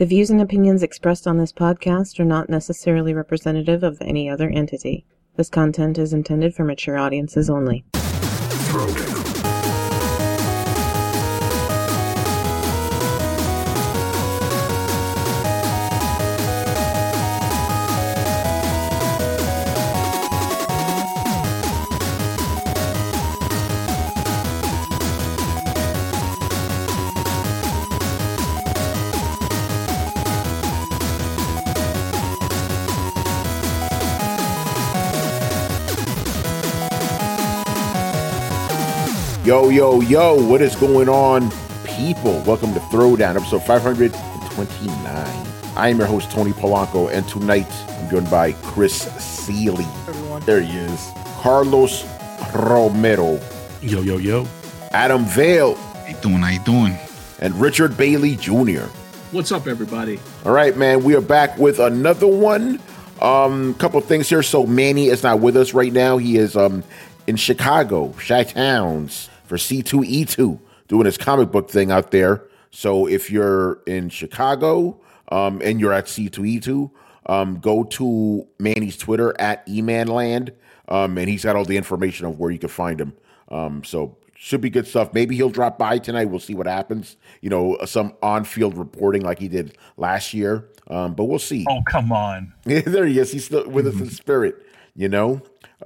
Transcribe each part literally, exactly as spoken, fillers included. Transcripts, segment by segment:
The views and opinions expressed on this podcast are not necessarily representative of any other entity. This content is intended for mature audiences only. Yo, yo, yo, what is going on, people? Welcome to Throwdown, episode five hundred twenty-nine. I am your host, Tony Polanco, and tonight I'm joined by Chris Seeley. Everyone. There he is. Carlos Romero. Yo, yo, yo. Adam Vale. How you doing? How you doing? And Richard Bailey Junior What's up, everybody? All right, man, we are back with another one. Um, couple things here. So Manny is not with us right now. He is um in Chicago, Chi-Towns, for C two E two, doing his comic book thing out there. So if you're in Chicago um, and you're at C two E two, um, go to Manny's Twitter at emanland, um, and he's got all the information of where you can find him. Um, so should be good stuff. Maybe he'll drop by tonight. We'll see what happens. You know, some on-field reporting like he did last year, um, but we'll see. Oh, come on. There he is. He's still with us in spirit, you know.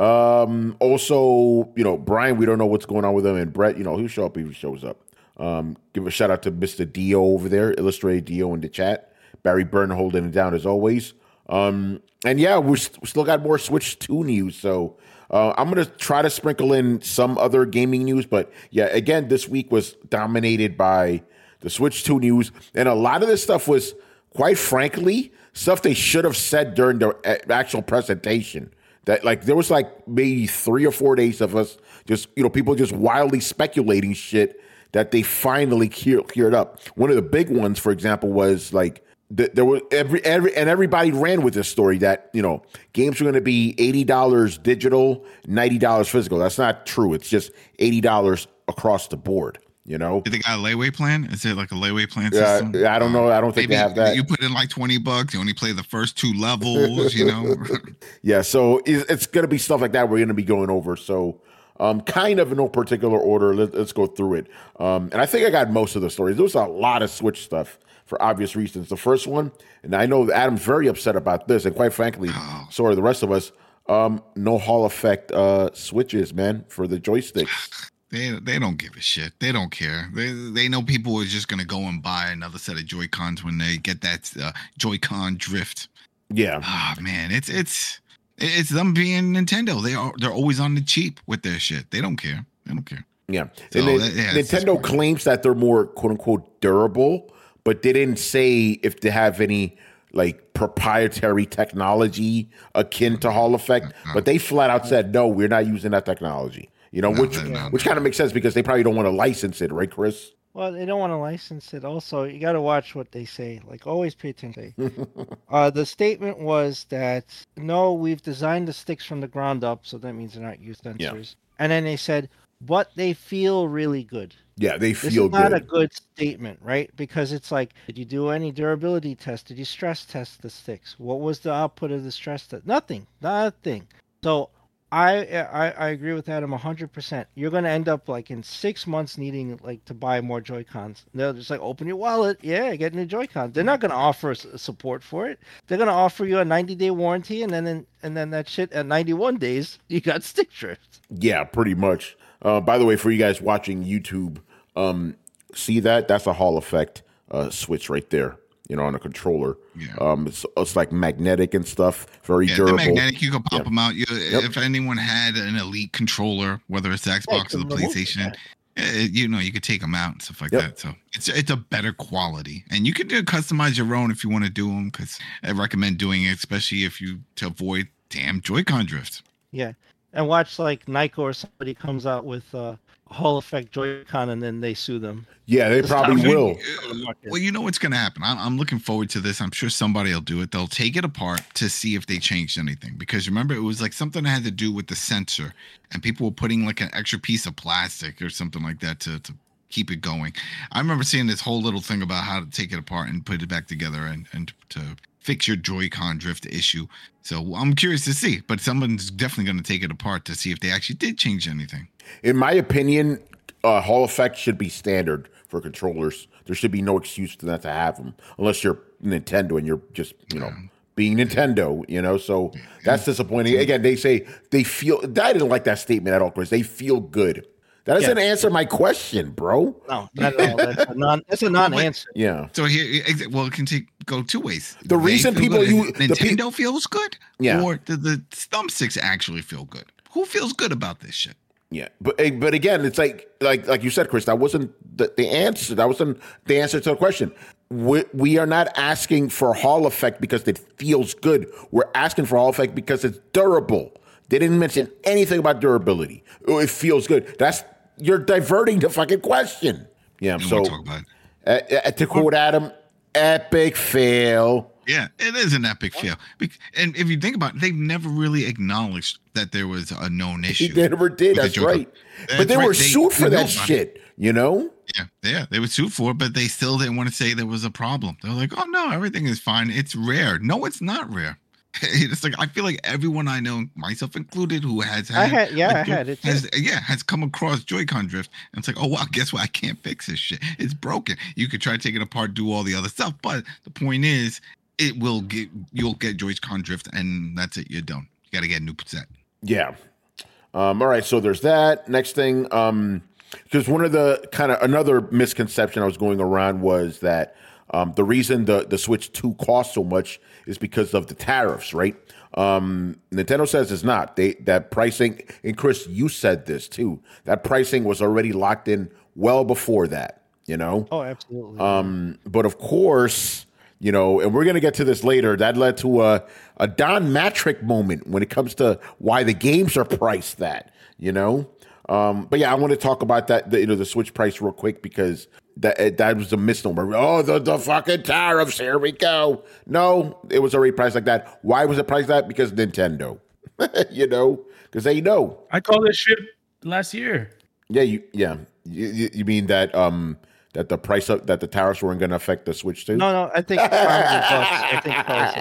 Um, also, you know, Brian, we don't know what's going on with him, and Brett, you know, he'll show up if he shows up. Um, give a shout out to Mister Dio over there, Illustrated Dio in the chat. Barry Byrne holding it down as always. Um, and yeah, we're st- we still got more Switch two news, so uh, I'm gonna try to sprinkle in some other gaming news, but yeah, again, this week was dominated by the Switch two news, and a lot of this stuff was, quite frankly, stuff they should have said during the uh, actual presentation. That like there was like maybe three or four days of us just, you know, people just wildly speculating shit that they finally clear, cleared up. One of the big ones, for example, was like th- there was every every and everybody ran with this story that, you know, games are going to be eighty dollars digital, ninety dollars physical. That's not true. It's just eighty dollars across the board. You know, did they got a layaway plan? Is it like a layaway plan yeah, system? I don't know. I don't think Maybe they have that. You put in like twenty bucks. You only play the first two levels. You know. Yeah, so it's, it's going to be stuff like that we're going to be going over. So, um, kind of in no particular order. Let, let's go through it. Um, and I think I got most of the stories. There was a lot of Switch stuff for obvious reasons. The first one, and I know Adam's very upset about this, and quite frankly, oh. so are the rest of us. Um, no Hall effect uh, switches, man, for the joysticks. They they don't give a shit. They don't care. They they know people are just gonna go and buy another set of Joy-Cons when they get that uh, Joy-Con drift. Yeah. Ah oh, man, it's it's it's them being Nintendo. They are they're always on the cheap with their shit. They don't care. They don't care. Yeah. So, and then, that, yeah Nintendo claims that they're more quote unquote durable, but they didn't say if they have any like proprietary technology akin to Hall effect. No. But they flat out said no, we're not using that technology. You know, No, which no, no, which no. kind of makes sense because they probably don't want to license it, right, Chris? Well, they don't want to license it. Also, you got to watch what they say. Like, always pay attention. uh, the statement was that, no, we've designed the sticks from the ground up, so that means they're not youth sensors. Yeah. And then they said, but they feel really good. Yeah, they This feel is not good. a good statement, right? Because it's like, did you do any durability test? Did you stress test the sticks? What was the output of the stress test? Nothing. Nothing. So I, I I agree with Adam one hundred percent. You're going to end up like in six months needing like to buy more Joy-Cons. They'll just like open your wallet. Yeah, get new Joy-Cons. They're not going to offer s- support for it. They're going to offer you a ninety-day warranty, and then and then that shit at ninety-one days, you got stick drift. Yeah, pretty much. Uh, by the way, for you guys watching YouTube, um, see that? That's a Hall effect uh, switch right there. You know, on a controller. Yeah. Um, it's, it's like magnetic and stuff. Very Yeah, durable. they're magnetic. You can pop Yeah. them out. You, Yep. If anyone had an Elite controller, whether it's the Xbox Yeah, or the remove PlayStation, that. eh, you know, you could take them out and stuff like Yep. that. So it's it's a better quality, and you can do customize your own if you want to do them. Because I recommend doing it, especially if you to avoid damn Joy-Con drift. Yeah. And watch like Nyko or somebody comes out with uh, Hall effect Joy-Con and then they sue them. Yeah, they Just probably stop. will. Uh, Well, you know what's going to happen. I'm, I'm looking forward to this. I'm sure somebody will do it. They'll take it apart to see if they changed anything. Because remember, it was like something that had to do with the sensor, and people were putting like an extra piece of plastic or something like that to, to keep it going. I remember seeing this whole little thing about how to take it apart and put it back together and, and to fix your Joy-Con drift issue. So I'm curious to see, but someone's definitely going to take it apart to see if they actually did change anything. In my opinion, uh, Hall effect should be standard for controllers. There should be no excuse to not to have them, unless you're Nintendo and you're just, you know, being Nintendo, you know. So that's disappointing. Again, they say they feel. I didn't like that statement at all, Chris. They feel good. That doesn't yeah. answer my question, bro. No, not at all. That's a non. That's a non-answer. Yeah. So here, well, it can take go two ways. The they reason people good. you Nintendo pe- feels good, yeah, or the, the thumbsticks actually feel good. Who feels good about this shit? Yeah, but but again, it's like like like you said, Chris. That wasn't the, the answer. That wasn't the answer to the question. We, we are not asking for Hall effect because it feels good. We're asking for Hall effect because it's durable. They didn't mention anything about durability. Oh, it feels good. That's you're diverting the fucking question. Yeah. So talk about it. Uh, uh, to quote Adam, epic fail. Yeah, it is an epic fail. And if you think about it, they've never really acknowledged that there was a known issue. They never did. That's right. That's but they right. were sued they, for that shit, it. you know? Yeah, yeah, they were sued for it, but they still didn't want to say there was a problem. They're like, oh, no, everything is fine. It's rare. No, it's not rare. It's like, I feel like everyone I know, myself included, who has had, I had yeah, like, I had it. Has, yeah, has come across Joy-Con drift. And it's like, oh, wow, guess what? I can't fix this shit. It's broken. You could try to take it apart, do all the other stuff. But the point is, it will get, you'll get Joy-Con drift, and that's it. You're done. You got to get a new set. Yeah. Um, all right. So there's that. Next thing, um, because one of the kind of another misconception I was going around was that um, the reason the, the Switch two costs so much is because of the tariffs, right? Um, Nintendo says it's not. They that pricing, and Chris, you said this too. That pricing was already locked in well before that, you know? Oh, absolutely. Um, but of course, you know, and we're going to get to this later, that led to a, a Don Matrick moment when it comes to why the games are priced that, you know? Um, but yeah, I want to talk about that, the, you know, the Switch price real quick because that that was a misnomer. Oh, the, the fucking tariffs, here we go. No, it was already priced like that. Why was it priced that? Because Nintendo, you know, because they know. I called this shit last year. Yeah, you yeah. You, you mean that um that the price of that the tariffs weren't going to affect the Switch too? No, no, I think I think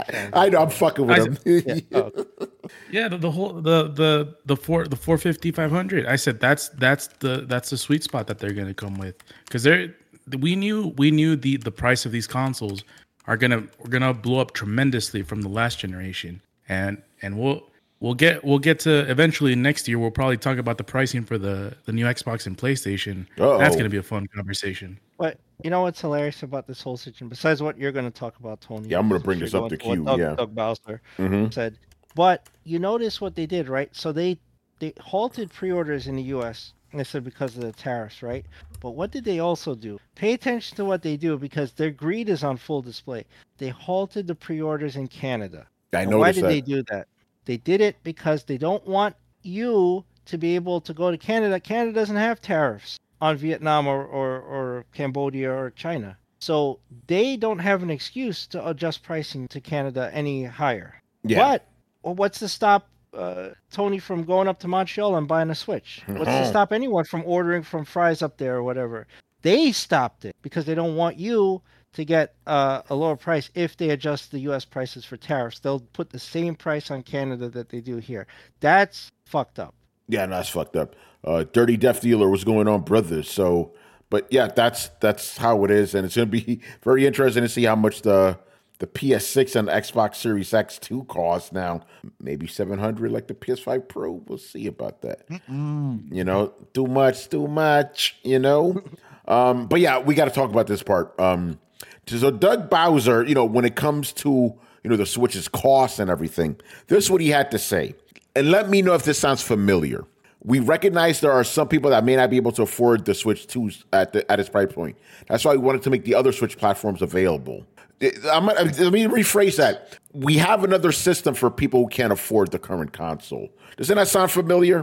I know I'm fucking with him. yeah, oh. yeah the, the whole the the the four the four fifty five hundred. I said that's that's the that's the sweet spot that they're going to come with because they're we knew we knew the the price of these consoles are gonna we're gonna blow up tremendously from the last generation, and and we'll we'll get we'll get to eventually next year. We'll probably talk about the pricing for the the new Xbox and PlayStation. Uh-oh. That's gonna be a fun conversation. But you know what's hilarious about this whole situation, besides what you're gonna talk about, Tony? Yeah, I'm gonna bring this up to Q. Doug, yeah, Doug Bowser mm-hmm. said. But you notice what they did, right? So they they halted pre-orders in the U S. And they said because of the tariffs, right? But what did they also do? Pay attention to what they do because their greed is on full display. They halted the pre-orders in Canada. I know. Why did that. they do that? They did it because they don't want you to be able to go to Canada. Canada doesn't have tariffs on Vietnam or, or, or Cambodia or China. So they don't have an excuse to adjust pricing to Canada any higher. Yeah. But well, what's to stop Uh, Tony from going up to Montreal and buying a Switch? What's to stop anyone from ordering from Fry's up there or whatever? They stopped it because they don't want you to get uh, a lower price. If they adjust the U S prices for tariffs, they'll put the same price on Canada that they do here. That's fucked up. Yeah, no, that's fucked up. Uh, Dirty Death Dealer, what's going on, brothers? So, but yeah, that's that's how it is, and it's going to be very interesting to see how much the The P S six and Xbox Series X two cost now. Maybe seven hundred like the P S five Pro. We'll see about that. Mm-mm. You know, too much, too much, you know. um, but yeah, we got to talk about this part. Um, so Doug Bowser, you know, when it comes to, you know, the Switch's cost and everything, this is what he had to say. And let me know if this sounds familiar. We recognize there are some people that may not be able to afford the Switch two at, the, at its price point. That's why we wanted to make the other Switch platforms available. I'm, let me rephrase that. We have another system for people who can't afford the current console. Doesn't that sound familiar?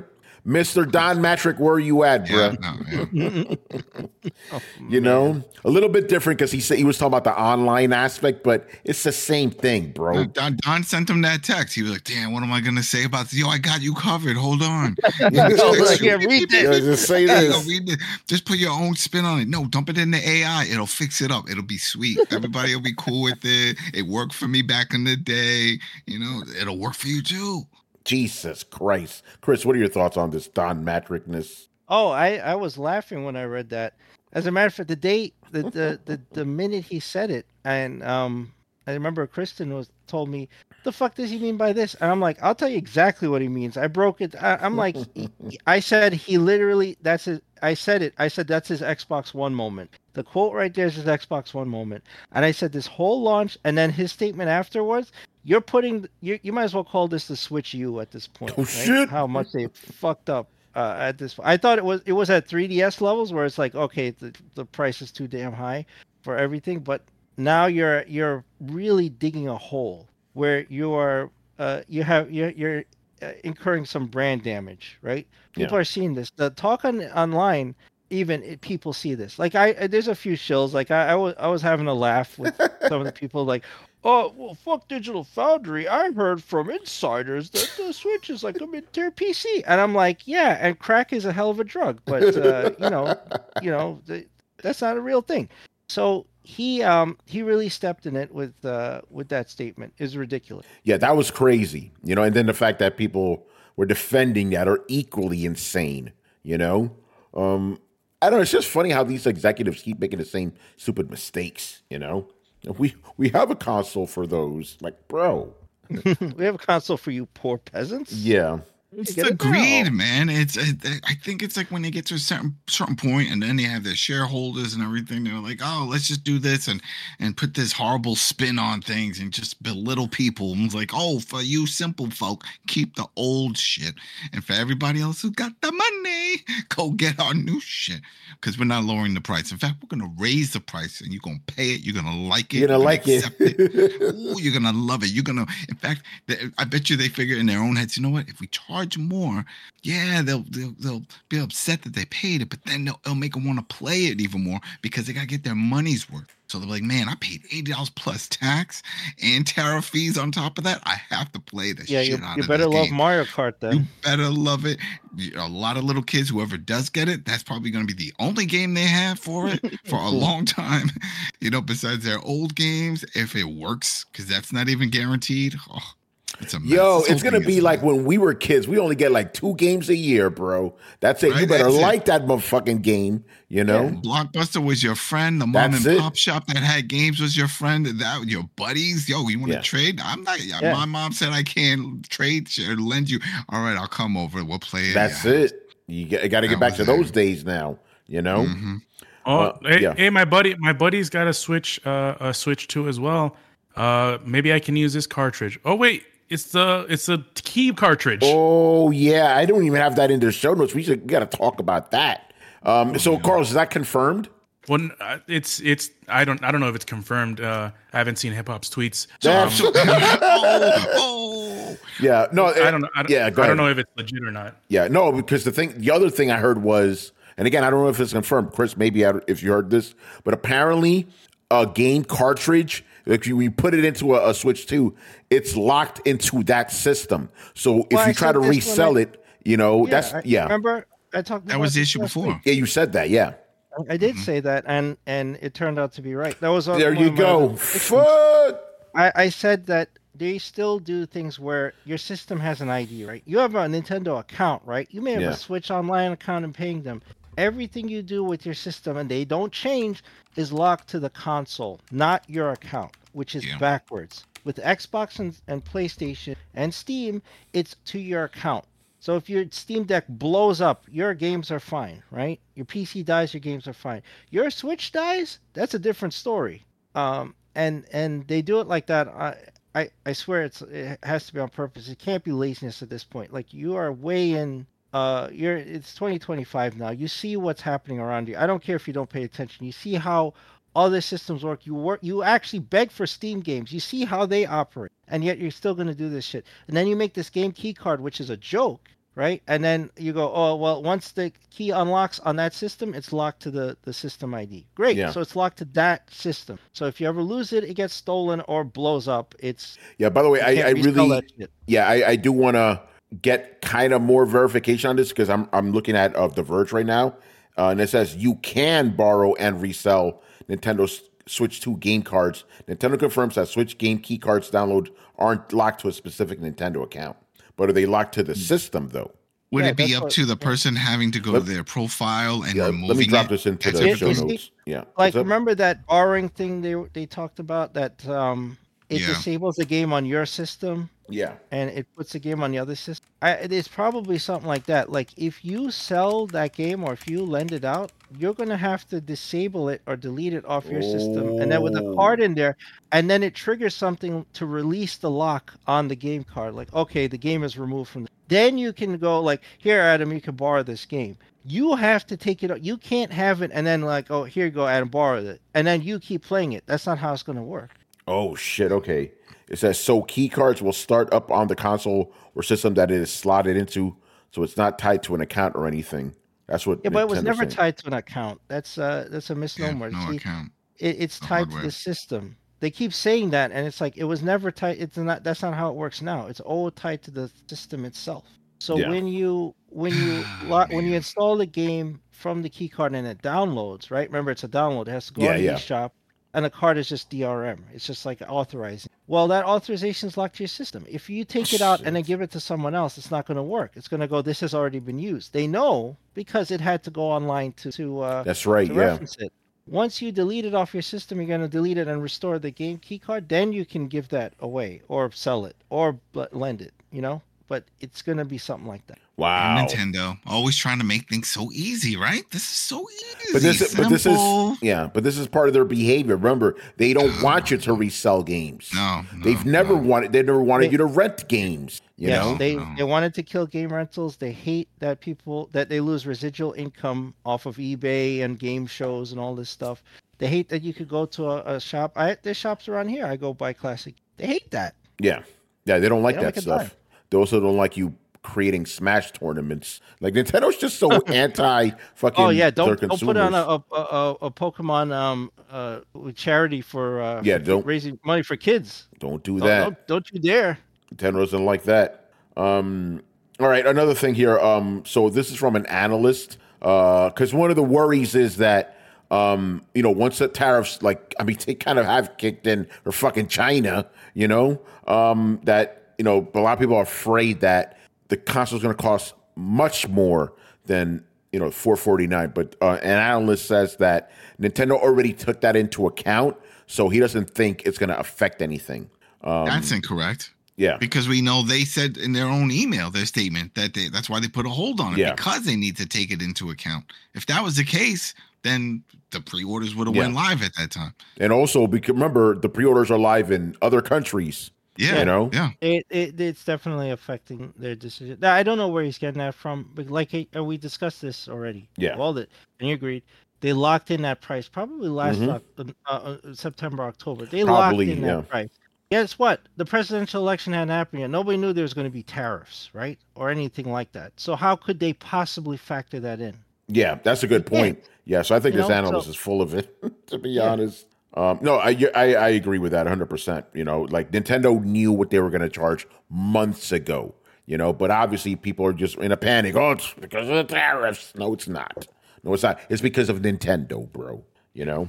Mister Don Matrick, where are you at, bro? Yeah, no, yeah. Oh, You man. know, a little bit different because he said he was talking about the online aspect, but it's the same thing, bro. No, Don, Don sent him that text. He was like, "Damn, what am I gonna say about this? Yo, I got you covered. Hold on. Yeah, read Yeah, this. just say There you go, this. read this. Just put your own spin on it. No, dump it in the A I. It'll fix it up. It'll be sweet. Everybody will be cool with it. It worked for me back in the day. You know, it'll work for you too." Jesus Christ, Chris, what are your thoughts on this Don Matrickness? Oh, I, I was laughing when I read that. As a matter of fact, the day, the, the, the, the minute he said it, and um, I remember Kristen was told me, "The fuck does he mean by this?" And I'm like, "I'll tell you exactly what he means." I broke it. I, I'm like, I said he literally. That's his. I said it. I said that's his Xbox One moment. The quote right there is his Xbox One moment. And I said this whole launch, and then his statement afterwards. You're putting. You you might as well call this the Switch U at this point. Oh, right? shit. How much they fucked up. Uh, at this, I thought it was it was at three D S levels where it's like, okay, the the price is too damn high for everything, but now you're you're really digging a hole where you are uh you have you're you're uh, incurring some brand damage, right? People Yeah. are seeing this. The talk on online, even it, people see this. Like I, there's a few shills. Like I, I was I was having a laugh with some of the people. Like, oh well, fuck Digital Foundry. I heard from insiders that the Switch is like a mid-tier P C, and I'm like, yeah, and crack is a hell of a drug, but uh, you know, you know, th- that's not a real thing. So he um he really stepped in it with uh with that statement is ridiculous. Yeah, that was crazy, you know. And then the fact that people were defending that are equally insane, you know. Um, I don't know. It's just funny how these executives keep making the same stupid mistakes, you know. We we have a console for those, like, bro. We have a console for you poor peasants. Yeah. It's Get the it greed, now. man. It's it, I think it's like when they get to a certain certain point, and then they have their shareholders and everything. They're like, "Oh, let's just do this and and put this horrible spin on things and just belittle people." And it's like, "Oh, for you simple folk, keep the old shit, and for everybody else who got the money, go get our new shit." Because we're not lowering the price. In fact, we're gonna raise the price, and you're gonna pay it. You're gonna like it. You're gonna like it. accept it. Ooh, you're gonna love it. You're gonna. In fact, they, I bet you they figure in their own heads. You know what? If we charge more, yeah, they'll they'll, they'll be upset that they paid it, but then they'll, it'll make them want to play it even more because they gotta get their money's worth. So they're like, "Man, I paid eighty dollars plus tax and tariff fees on top of that. I have to play the Yeah, shit you, out you of better this love game. Mario Kart then. You better love it." A lot of little kids, whoever does get it, that's probably going to be the only game they have for it for a long time. You know, besides their old games, if it works, because that's not even guaranteed. Oh, it's a mess. Yo, This whole it's gonna thing is be a like mess. when we were kids. We only get like two games a year, bro. That's it. You Right, better that's it. like that motherfucking game, you know? Blockbuster was your friend. The mom That's and it. pop shop that had games was your friend. That your buddies. Yo, you want to Yeah. trade? I'm not. Yeah. My mom said I can't trade or lend you. All right, I'll come over. We'll play it. That's Yeah. it. You got to get That back was to it. those days now, you know? Mhm. Oh, Uh, hey, yeah. hey, my buddy, my buddy's got a Switch, uh, a Switch two as well. Uh, maybe I can use this cartridge. Oh wait, it's the it's the key cartridge. Oh, yeah. I don't even have that in the show notes. We should we got to talk about that. Um, so, Carlos, is that confirmed? Well, uh, it's it's I don't I don't know if it's confirmed. Uh, I haven't seen Hip Hop's tweets. That's- oh, oh. yeah. No, I don't know. I don't, yeah, go I don't ahead. know if it's legit or not. Yeah, no, because the thing, the other thing I heard was, and again, I don't know if it's confirmed, Chris. Maybe I, if you heard this, but apparently, a game cartridge, like you, you put it into a, a Switch two, it's locked into that system. So if Well, I you try said to this when resell I- it, you know, that's I, yeah, Remember, I talked. That about was the this issue last before. week. yeah. You said that, yeah. I did say that, and and it turned out to be right. That was on There one you of my go. other predictions. Fuck. I, I said that they still do things where your system has an I D, right? You have a Nintendo account, right? You may have Yeah. a Switch Online account and paying them. Everything you do with your system, and they don't change, is locked to the console, not your account, which is Yeah. backwards. With Xbox and, and PlayStation and Steam, it's to your account. So if your Steam Deck blows up, your games are fine, right? Your P C dies, your games are fine. Your Switch dies, that's a different story. Um, and and they do it like that. I I, I swear it's it has to be on purpose. It can't be laziness at this point. Like you are way in. Uh, you're it's twenty twenty-five now. You see what's happening around you. I don't care if you don't pay attention. You see how other systems work. You work. You actually beg for Steam games. You see how they operate, and yet you're still going to do this shit. And then you make this game key card, which is a joke, right? And then you go, oh, well, once the key unlocks on that system, it's locked to the, the system I D. Great. Yeah. So it's locked to that system. So if you ever lose it, it gets stolen or blows up. It's Yeah, by the way, you I, can't I resell really, that shit. yeah, I, I do want to get kind of more verification on this because I'm I'm looking at of The Verge right now, uh, and it says you can borrow and resell Nintendo S- Switch two game cards. Nintendo confirms that Switch game key cards download aren't locked to a specific Nintendo account, but are they locked to the system though? Would Yeah, it be that's up what- to the person having to go Let- to their profile and Yeah, removing let me drop it? this into That's the a show different- notes. Yeah, Like, What's up? remember that borrowing thing they they talked about that um it Yeah. disables the game on your system Yeah, and it puts the game on the other system. I, it's probably something like that. Like if you sell that game or if you lend it out, you're gonna have to disable it or delete it off your system, and then with a Oh. card in there, and then it triggers something to release the lock on the game card. Like, okay, the game is removed from. The... Then you can go like, here, Adam, you can borrow this game. You have to take it. You can't have it and then like, oh, here you go, Adam, borrow it, and then you keep playing it. That's not how it's gonna work. Oh shit! Okay, it says so key cards will start up on the console or system that it is slotted into, so it's not tied to an account or anything. That's what. Yeah, but it was Nintendo's never saying. tied to an account. That's uh, that's a Yeah, misnomer. no See, account. it, it's The tied to hardware. the system. They keep saying that, and it's like it was never tied. It's not. That's not how it works now. It's all tied to the system itself. So Yeah. when you when you lo- when you Man. install the game from the key card and it downloads, right? Remember, it's a download. It has to go Yeah, on the yeah. eShop, and the card is just D R M. It's just like authorizing. Well, that authorization is locked to your system. If you take it out and then give it to someone else, it's not going to work. It's going to go. This has already been used. They know because it had to go online to to. Uh, That's right. to Yeah. reference it. Once you delete it off your system, you're going to delete it and restore the game key card. Then you can give that away or sell it or bl- lend it, you know? But it's going to be something like that. Wow. Nintendo always trying to make things so easy, right? This is so easy. But this, but this is simple. yeah. But this is part of their behavior. Remember, they don't want you to resell games. No, no, They've never no. wanted. They never wanted They- you to rent games. You yes, know. they No. they wanted to kill game rentals. They hate that people that they lose residual income off of eBay and game shows and all this stuff. They hate that you could go to a, a shop. I there's shops around here. I go buy classic. They hate that. Yeah. Yeah. They don't like They don't that make a stuff. dime. They also don't like you creating Smash tournaments. Like Nintendo's just so anti fucking. Oh yeah, their don't don't put on consumers. a a, a, a Pokemon um uh with charity for uh Yeah, for don't- raising money for kids. Don't do Don't, that. don't, don't you dare. Nintendo doesn't like that. Um, all right, another thing here. Um, so this is from an analyst because one of the worries is that um, you know once the tariffs, like I mean, they kind of have kicked in for fucking China. You know um, that you know a lot of people are afraid that the console is going to cost much more than you know four forty-nine. But uh, an analyst says that Nintendo already took that into account, so he doesn't think it's going to affect anything. Um, That's incorrect. yeah. Because we know they said in their own email, their statement, that they, that's why they put a hold on it, Yeah. because they need to take it into account. If that was the case, then the pre-orders would have Yeah. went live at that time. And also, because remember, the pre-orders are live in other countries. Yeah, You know? yeah. It, it it's definitely affecting their decision. Now, I don't know where he's getting that from, but like uh, we discussed this already. Yeah. Well, that and you agreed. They locked in that price probably last Mhm. Oc- uh, uh, September, October. They Probably, locked in yeah. that price. Guess what? The presidential election hadn't happened yet. Nobody knew there was going to be tariffs, right, or anything like that. So how could they possibly factor that in? Yeah, that's a good Yeah. point. Yeah, so I think You this know, analyst so- is full of it, to be Yeah. honest. Um, no, I, I I agree with that one hundred percent. You know, like Nintendo knew what they were going to charge months ago, you know, but obviously people are just in a panic. Oh, it's because of the tariffs. No, it's not. No, it's not. It's because of Nintendo, bro, you know.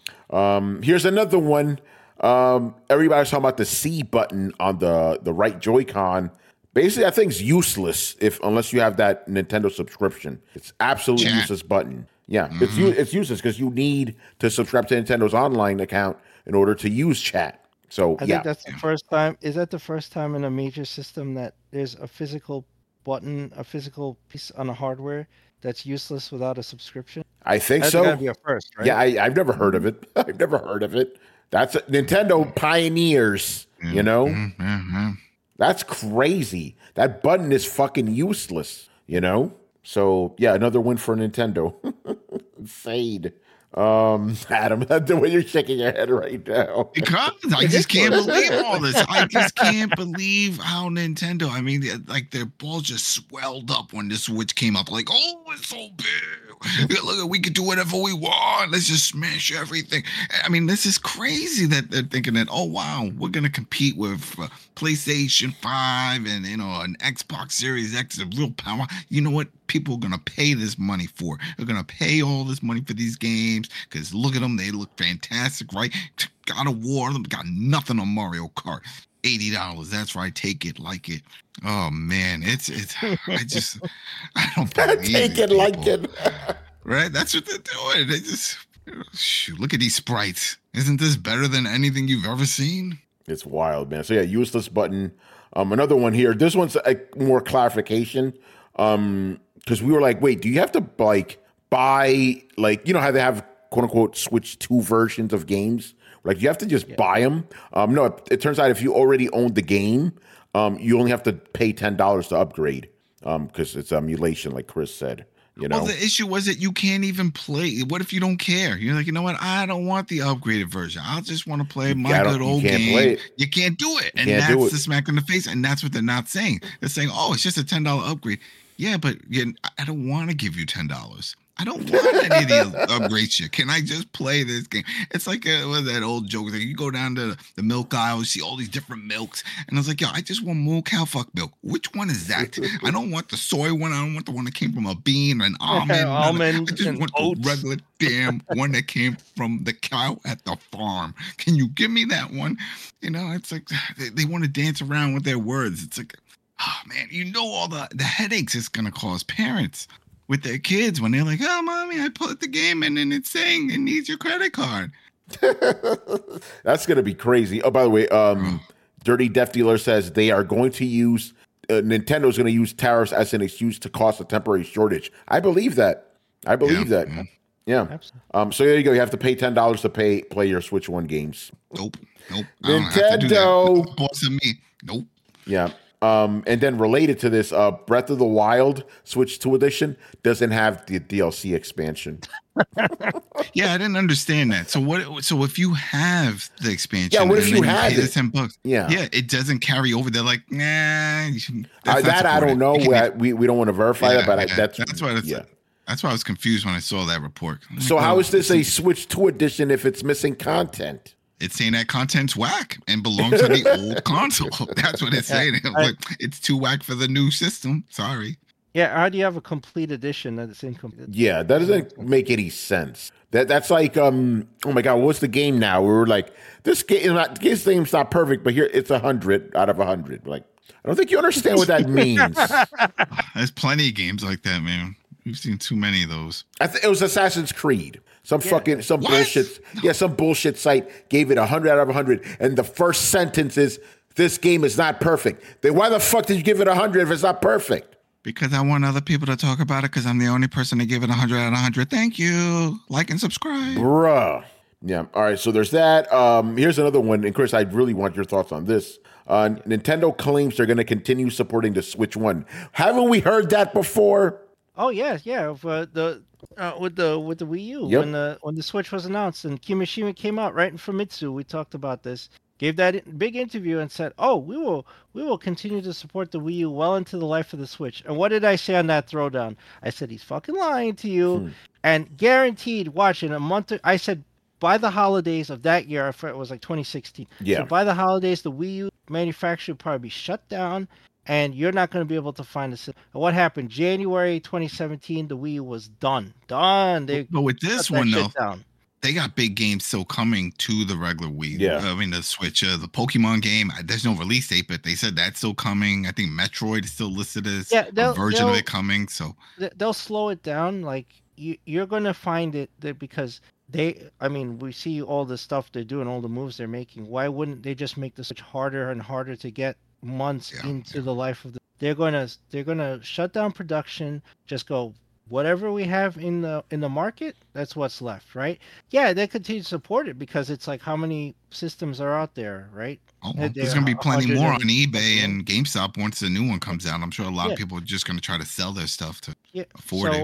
Um, here's another one. Um, everybody's talking about the C button on the, the right Joy-Con. Basically, I think it's useless if unless you have that Nintendo subscription. It's absolutely Chat. useless button. Yeah, it's u- it's useless because you need to subscribe to Nintendo's online account in order to use chat. So I yeah, think that's the first time. Is that the first time in a major system that there's a physical button, a physical piece on a hardware that's useless without a subscription? I think That's so. got to be a first, right? Yeah, I, I've never heard of it. I've never heard of it. That's Nintendo pioneers. You know, Mhm, yeah, yeah. that's crazy. That button is fucking useless. You know. So yeah, another win for Nintendo. Fade. Um, Adam, the way you're shaking your head right now. Because I just can't believe all this. I just can't believe how Nintendo, I mean, like their balls just swelled up when the Switch came out. Like, oh, it's so big. Look, we can do whatever we want. Let's just smash everything. I mean, this is crazy that they're thinking that, oh, wow, we're going to compete with uh, PlayStation five and, you know, an Xbox Series X, a real power. You know what? People are going to pay this money for. They're going to pay all this money for these games because look at them. They look fantastic, right? God of War, them got nothing on Mario Kart. eighty dollars. That's right. Take it, like it. Oh, man. It's, it's, I just, I don't believe Take it, people. like it. Right? That's what they're doing. They just, shoot, look at these sprites. Isn't this better than anything you've ever seen? It's wild, man. So yeah, useless button. Um, another one here. This one's a more clarification. Um, because we were like, wait, do you have to like buy like you know how they have quote unquote Switch two versions of games? Like you have to just yeah. buy them. Um, no, it, it turns out if you already own the game, um, you only have to pay ten dollars to upgrade. Um, because it's emulation, like Chris said. You know, well, the issue was that you can't even play. What if you don't care? You're like, you know what? I don't want the upgraded version. I just want to play my good old game. You can't do it, and that's the smack in the face. And that's what they're not saying. They're saying, oh, it's just a ten dollar upgrade. Yeah, but you, I don't want to give you ten dollars. I don't want any of the upgrade shit. Can I just play this game? It's like a, what that old joke. Like you go down to the milk aisle, you see all these different milks. And I was like, yo, I just want moo cow fuck milk. Which one is that? I don't want the soy one. I don't want the one that came from a bean, an almond. Almond I just want oats. The regular damn one that came from the cow at the farm. Can you give me that one? You know, it's like they, they want to dance around with their words. It's like, oh, man, you know all the, the headaches it's going to cause parents with their kids when they're like, oh, mommy, I put the game in and it's saying it needs your credit card. That's going to be crazy. Oh, by the way, um, Dirty Death Dealer says they are going to use, uh, Nintendo's going to use tariffs as an excuse to cause a temporary shortage. I believe that. I believe yeah, that. Yeah. Yeah. Um, so there you go. You have to pay ten dollars to pay play your Switch One games. Nope. Nope. Nintendo. Boss of me. Nope. Yeah. Um, and then related to this, uh, Breath of the Wild Switch two edition doesn't have the D L C expansion. Yeah, I didn't understand that. So what? So if you have the expansion, yeah, what if you had it? ten bucks. Yeah, yeah, it doesn't carry over. They're like, nah. Uh, that I don't know. We, we we don't want to verify yeah, that, but yeah, I, that's that's why. That's, yeah. That's why I was confused when I saw that report. Like, so how is this a Switch two edition if it's missing content? It's saying that content's whack and belongs to the old console. That's what it's saying. It's like, it's too whack for the new system. Sorry. Yeah, how do you have a complete edition that's incomplete? Yeah, that doesn't make any sense. That that's like, um, oh my god, what's the game now? We were like, this game, not this game's not perfect, but here it's a hundred out of a hundred. Like, I don't think you understand what that means. There's plenty of games like that, man. We've seen too many of those. I think it was Assassin's Creed. Some yeah. fucking some what? bullshit. Yeah, some bullshit site gave it a hundred out of a hundred, and the first sentence is, "This game is not perfect." Then why the fuck did you give it a hundred if it's not perfect? Because I want other people to talk about it. Because I'm the only person to give it a hundred out of a hundred. Thank you. Like and subscribe, bruh. Yeah. All right. So there's that. Um, here's another one, and Chris, I really want your thoughts on this. Uh, Nintendo claims they're going to continue supporting the Switch One. Haven't we heard that before? Oh yeah, yeah. Uh, the uh, with the with the Wii U yep. when the when the Switch was announced and Kimishima came out right in Famitsu, we talked about this. Gave that big interview and said, "Oh, we will we will continue to support the Wii U well into the life of the Switch." And what did I say on that throwdown? I said he's fucking lying to you, hmm. and guaranteed. Watch in a month. I said by the holidays of that year, it was like twenty sixteen. Yeah. So by the holidays, the Wii U manufacturer would probably be shut down. And you're not going to be able to find a system. And what happened? January twenty seventeen, the Wii U was done. Done. They but with this one, though, down. They got big games still coming to the regular Wii. Yeah. I mean, the Switch, uh, the Pokemon game, there's no release date, but they said that's still coming. I think Metroid is still listed as yeah, a version of it coming. So they'll slow it down. Like, you, you're going to find it that because they, I mean, we see all the stuff they're doing, all the moves they're making. Why wouldn't they just make the Switch harder and harder to get months yeah, into yeah. the life of the they're gonna they're gonna shut down production, just go whatever we have in the in the market, that's what's left, right? Yeah, they continue to support it because it's like how many systems are out there, right? Oh, there's gonna be plenty more on eBay and GameStop once the new one comes out. I'm sure a lot yeah. of people are just gonna try to sell their stuff to yeah. afford so, it.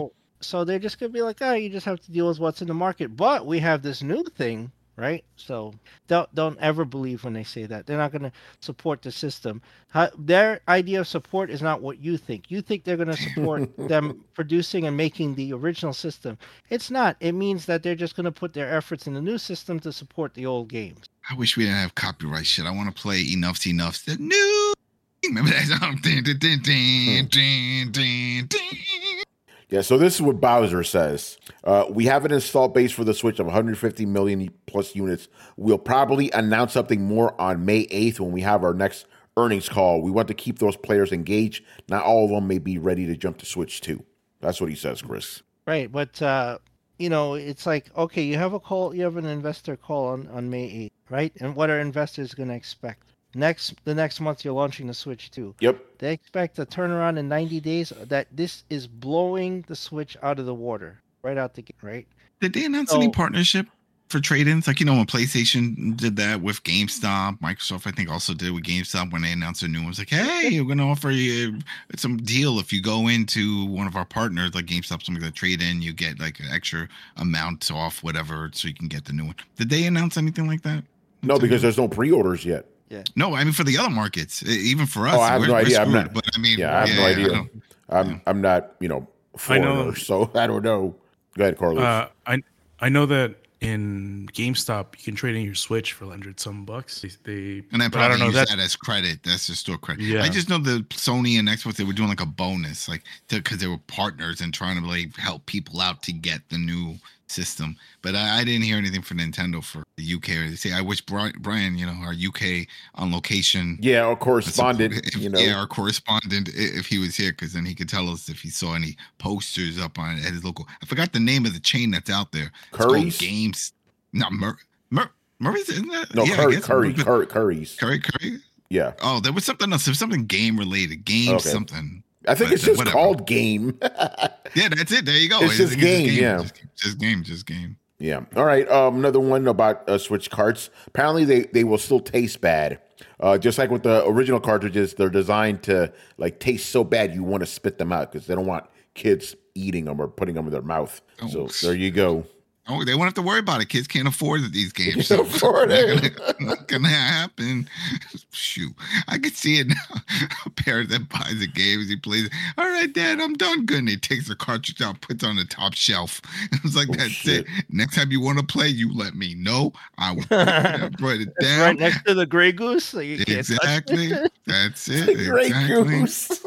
So they're just gonna be like, oh, you just have to deal with what's in the market. But we have this new thing, right? So don't don't ever believe when they say that. They're not gonna support the system. How, their idea of support is not what you think. You think they're gonna support them producing and making the original system. It's not. It means that they're just gonna put their efforts in the new system to support the old games. I wish we didn't have copyright shit. I want to play Enough's Enough's the new. Remember that song? Dun, dun, dun, dun, dun, dun, dun. Yeah, so this is what Bowser says. Uh, we have an install base for the Switch of one hundred fifty million plus units. We'll probably announce something more on May eighth when we have our next earnings call. We want to keep those players engaged. Not all of them may be ready to jump to Switch two. That's what he says, Chris. Right, but uh, you know, it's like, okay, you have a call, you have an investor call on, on May eighth, right? And what are investors going to expect? Next, the next month you're launching the Switch two. Yep. They expect a turnaround in ninety days. That this is blowing the Switch out of the water, right out the gate, right? Did they announce So- any partnership for trade-ins? Like, you know, when PlayStation did that with GameStop, Microsoft, I think, also did with GameStop when they announced their new ones. Like, hey, we're going to offer you some deal if you go into one of our partners, like GameStop, something like that, trade-in, you get like an extra amount off, whatever, so you can get the new one. Did they announce anything like that? No, because there's no pre-orders yet. No, I mean for the other markets, even for us. Oh, I have we're, no we're idea. I'm screwed, not. But I mean, Yeah, I have yeah, no I idea. don't- I'm yeah. I'm not, you know, I know. foreigner, so I don't know. Go ahead, Carlos. Uh, I I know that in GameStop you can trade in your Switch for a hundred some bucks. They, they And then but I probably don't know use that. that as credit. That's the store credit. Yeah. I just know the Sony and Xbox, they were doing like a bonus, like because they were partners and trying to like help people out to get the new system. But I, I didn't hear anything from Nintendo for the U K. Or they say, I wish Brian, Brian, you know, our U K on location. yeah, our correspondent, If- you know. Yeah, our correspondent, i- if he was here, because then he could tell us if he saw any posters up on at his local. I forgot the name of the chain that's out there. It's called Curry's? Games. Not Mur Mur Murray's, isn't that? No, yeah, I Curry, guess. Curry, Curry, Curry's. Curry, Curry. Yeah. Oh, there was something else. There was something game related. Game Okay. something. I think But, it's just whatever. called Game. Yeah, that's it. There you go. It's just game, yeah. Just, just game. Just game. Yeah. All right. Um, another one about uh, Switch carts. Apparently, they, they will still taste bad. Uh, just like with the original cartridges, they're designed to like taste so bad you want to spit them out because they don't want kids eating them or putting them in their mouth. Oh. So there you go. Oh, they won't have to worry about it. Kids can't afford these games. Can't So afford it's it. not gonna, not gonna happen. Shoot, I could see it now. A parent that buys a game as he plays it. All right, Dad, I'm done. Good. And he takes the cartridge out, puts it on the top shelf. It's like, Oh, that's shit. it. Next time you want to play, you let me know. I will put it It's down. right next to the Grey Goose. So you can't touch Exactly. it. That's it. Great exactly. goose.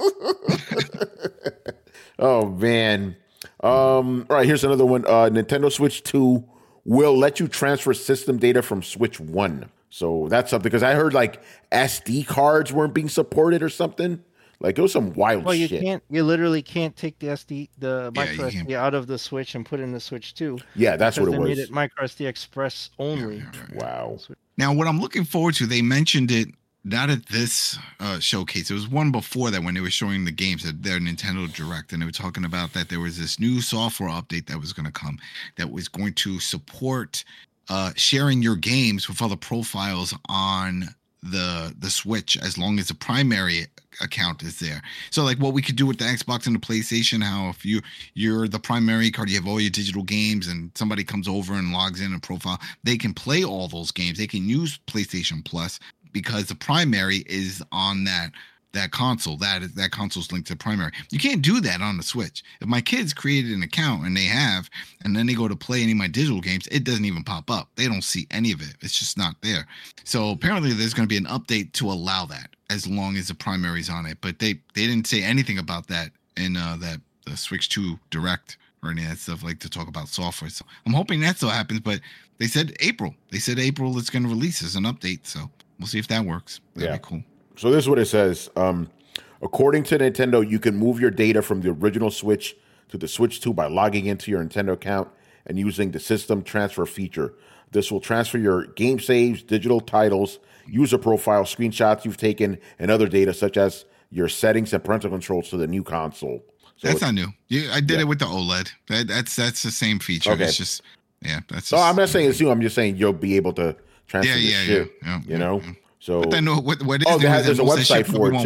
Oh man. Um, all right, here's another one. Uh, Nintendo Switch two will let you transfer system data from Switch one. So that's something because I heard like S D cards weren't being supported or something. Like it was some wild Well, you shit. can't. You literally can't take the S D, the Yeah, micro you can't. S D out of the Switch and put in the Switch two. Yeah, that's what because it they made was. it micro S D Express only. Yeah, yeah, yeah. Wow. Now, what I'm looking forward to, they mentioned it not at this uh, showcase. It was one before that when they were showing the games at their Nintendo Direct, and they were talking about that there was this new software update that was going to come that was going to support uh, sharing your games with other profiles on the the Switch as long as the primary account is there. So like what we could do with the Xbox and the PlayStation, how if you you're the primary card, you have all your digital games and somebody comes over and logs in a profile, they can play all those games. They can use PlayStation Plus because the primary is on that that console. That is that console's linked to primary. You can't do that on the Switch. If my kids created an account and they have, and then they go to play any of my digital games, it doesn't even pop up. They don't see any of it. It's just not there. So apparently there's going to be an update to allow that as long as the primary's on it. But they they didn't say anything about that in uh, that the Switch two Direct or any of that stuff, like to talk about software. So I'm hoping that still happens. But they said April. They said April it's going to release as an update. So we'll see if that works. That'd Yeah. be cool. So this is what it says. Um, according to Nintendo, you can move your data from the original Switch to the Switch two by logging into your Nintendo account and using the system transfer feature. This will transfer your game saves, digital titles, user profile, screenshots you've taken, and other data such as your settings and parental controls to the new console. So That's it- not new. Yeah, I did Yeah. it with the OLED. That, that's that's the same feature. Okay. It's just yeah. That's So just, I'm not saying it's new. I'm just saying you'll be able to transfer Yeah, this yeah, shit. yeah, yeah, You know. yeah. So But then what what is Oh, new there- is that there's a most of that website shit for probably it, won't too. work.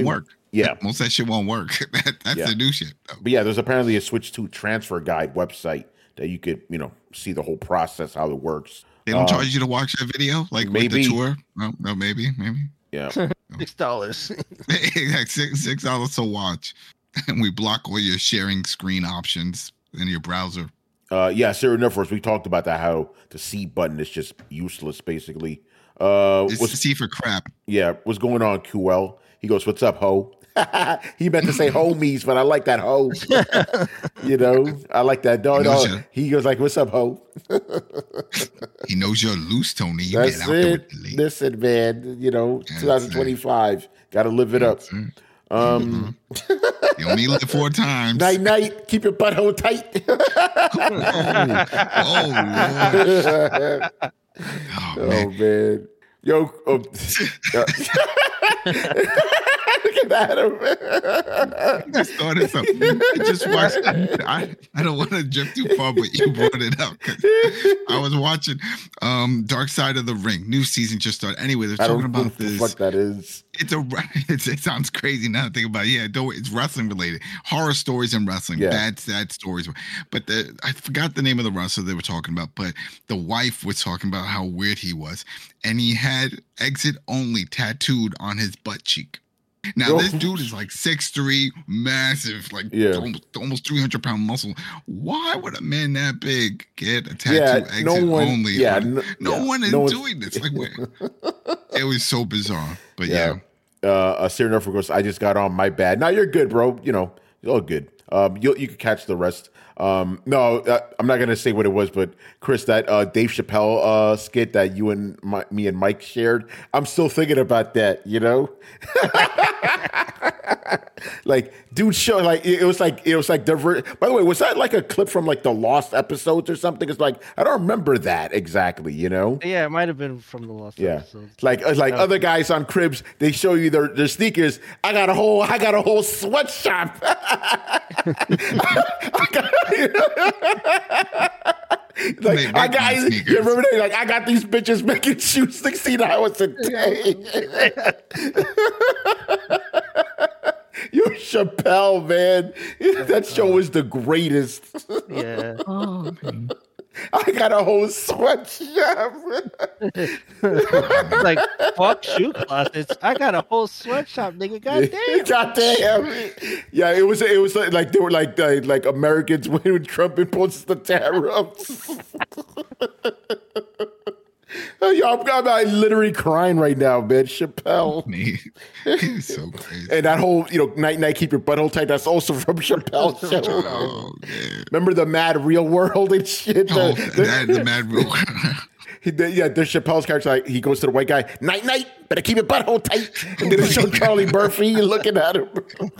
Yeah. Most of that shit won't work. that, that's Yeah. the new shit. Though. But yeah, there's apparently a Switch two transfer guide website that you could, you know, see the whole process, how it works. They don't Uh, charge you to watch that video, like maybe. with the tour. No, no, maybe, maybe. Yeah. Six dollars. like six six dollars to watch, and we block all your sharing screen options in your browser. Uh, yeah, Serial Nerfers, we talked about that, how the C button is just useless, basically. Uh, It's what's, the C for crap. yeah, what's going on, Q L? He goes, what's up, ho? He meant to say homies, but I like that ho. You know, I like that dog. He knows dog. you. He goes like, what's up, ho? He knows you're loose, Tony. You That's get out there it. with the lead. Listen, man, you know, That's it. twenty twenty-five. Got to live it up. That's it. Um, You only live four times. Night, night. Keep your butthole tight. Oh, Lord. Oh, Oh, man. man. Yo, oh, look at Adam. I just thought of something. I just watched. I, I don't want to jump too far, but you brought it up. 'Cause I was watching um, Dark Side of the Ring. New season just started. Anyway, they're I talking don't know about what the this. fuck that is. It's a. It's, it sounds crazy now to think about it. Yeah, don't, it's wrestling related. Horror stories and wrestling. Yeah. Bad, sad stories. But the I forgot the name of the wrestler they were talking about. But the wife was talking about how weird he was, and he had exit only tattooed on his butt cheek. Now Oh. this dude is like six three, massive, like Yeah. almost, almost three hundred pound muscle. Why would a man that big get a tattoo Yeah, exit no one- only? yeah, on- no- no yeah, one is no one's- doing this. Like, where? It was so bizarre. But yeah. Yeah. Uh, a Serial Nerfer goes, I just got on, my bad. Now you're good, bro. You know, it's all good. Um, you you can catch the rest. Um, no, uh, I'm not gonna say what it was, but Chris, that uh, Dave Chappelle uh, skit that you and my, me and Mike shared, I'm still thinking about that. You know, like dude, show like it was like it was like diver- By the way, was that like a clip from like the Lost episodes or something? It's like I don't remember that exactly. You know. Yeah, it might have been from the last Yeah, episode. like uh, like Oh. other guys on Cribs, they show you their, their sneakers. I got a whole I got a whole sweatshop. I got, like They I make got, my you sneakers. remember they like I got these bitches making shoes sixteen hours a day. Yo, Chappelle, man, that show was the greatest. Yeah. Oh, I got a whole sweatshop. Like, fuck shoe closets. I got a whole sweatshop, nigga. Goddamn. Goddamn. Yeah, it was it was like, like they were like uh, like Americans when Trump imposes the tariffs. Yo, I'm, I'm, I'm literally crying right now, man. Chappelle. Me. He was so crazy. And that whole, you know, night night, keep your butthole tight. That's also from Chappelle's show. Oh, yeah. Remember the Mad Real World and shit? Oh, The- the- that, the mad real. He, the, yeah, there's Chappelle's character. Like, he goes to the white guy, night night, better keep your butthole tight. And then they show Charlie Murphy looking at him.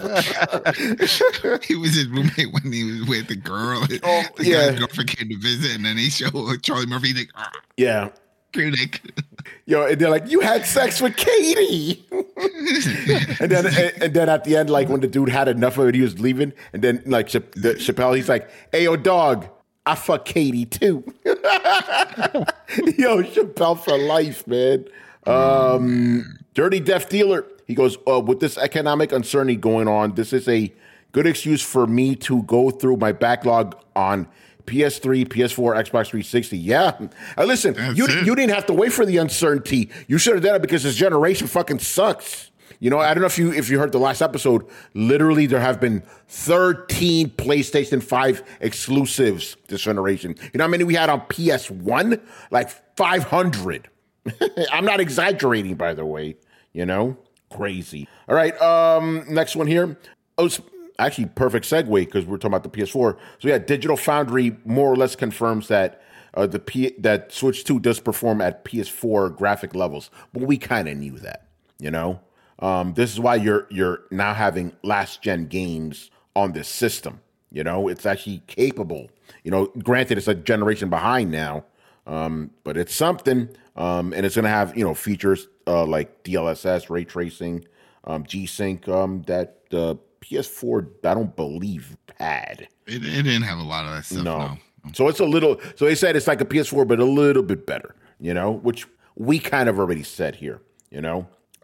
He was his roommate when he was with the girl. Oh, the yeah. guy's girlfriend came to visit, and then he showed Charlie Murphy like, ah, Yeah. critic. Yo, and they're like, you had sex with Katie. and then and, and then at the end, like when the dude had enough of it, he was leaving. And then like Cha- the, Chappelle, he's like, hey, yo, dog, I fuck Katie too. Yo, Chappelle for life, man. Um, Dirty Deaf Dealer. He goes, uh, with this economic uncertainty going on, this is a good excuse for me to go through my backlog on P S three, P S four, Xbox three sixty. Yeah. Uh, listen, That's you, it. you didn't have to wait for the uncertainty. You should have done it because this generation fucking sucks. You know, I don't know if you if you heard the last episode. Literally, there have been thirteen PlayStation five exclusives this generation. You know how many we had on P S one? Like five hundred. I'm not exaggerating, by the way. You know, crazy. All right, um, next one here. Oh, it's actually perfect segue because we're talking about the P S four. So yeah, Digital Foundry more or less confirms that uh, the P- that Switch two does perform at P S four graphic levels, but we kind of knew that. You know, um, this is why you're you're now having last gen games on this system. You know, it's actually capable. You know, granted, it's a generation behind now, um, but it's something, um, and it's going to have you know features uh, like D L S S, ray tracing, um, G-Sync um, that uh, P S four I don't believe had. It, it didn't have a lot of that stuff. No. No. So it's a little. So they said it's like a P S four, but a little bit better. You know, which we kind of already said here. You know.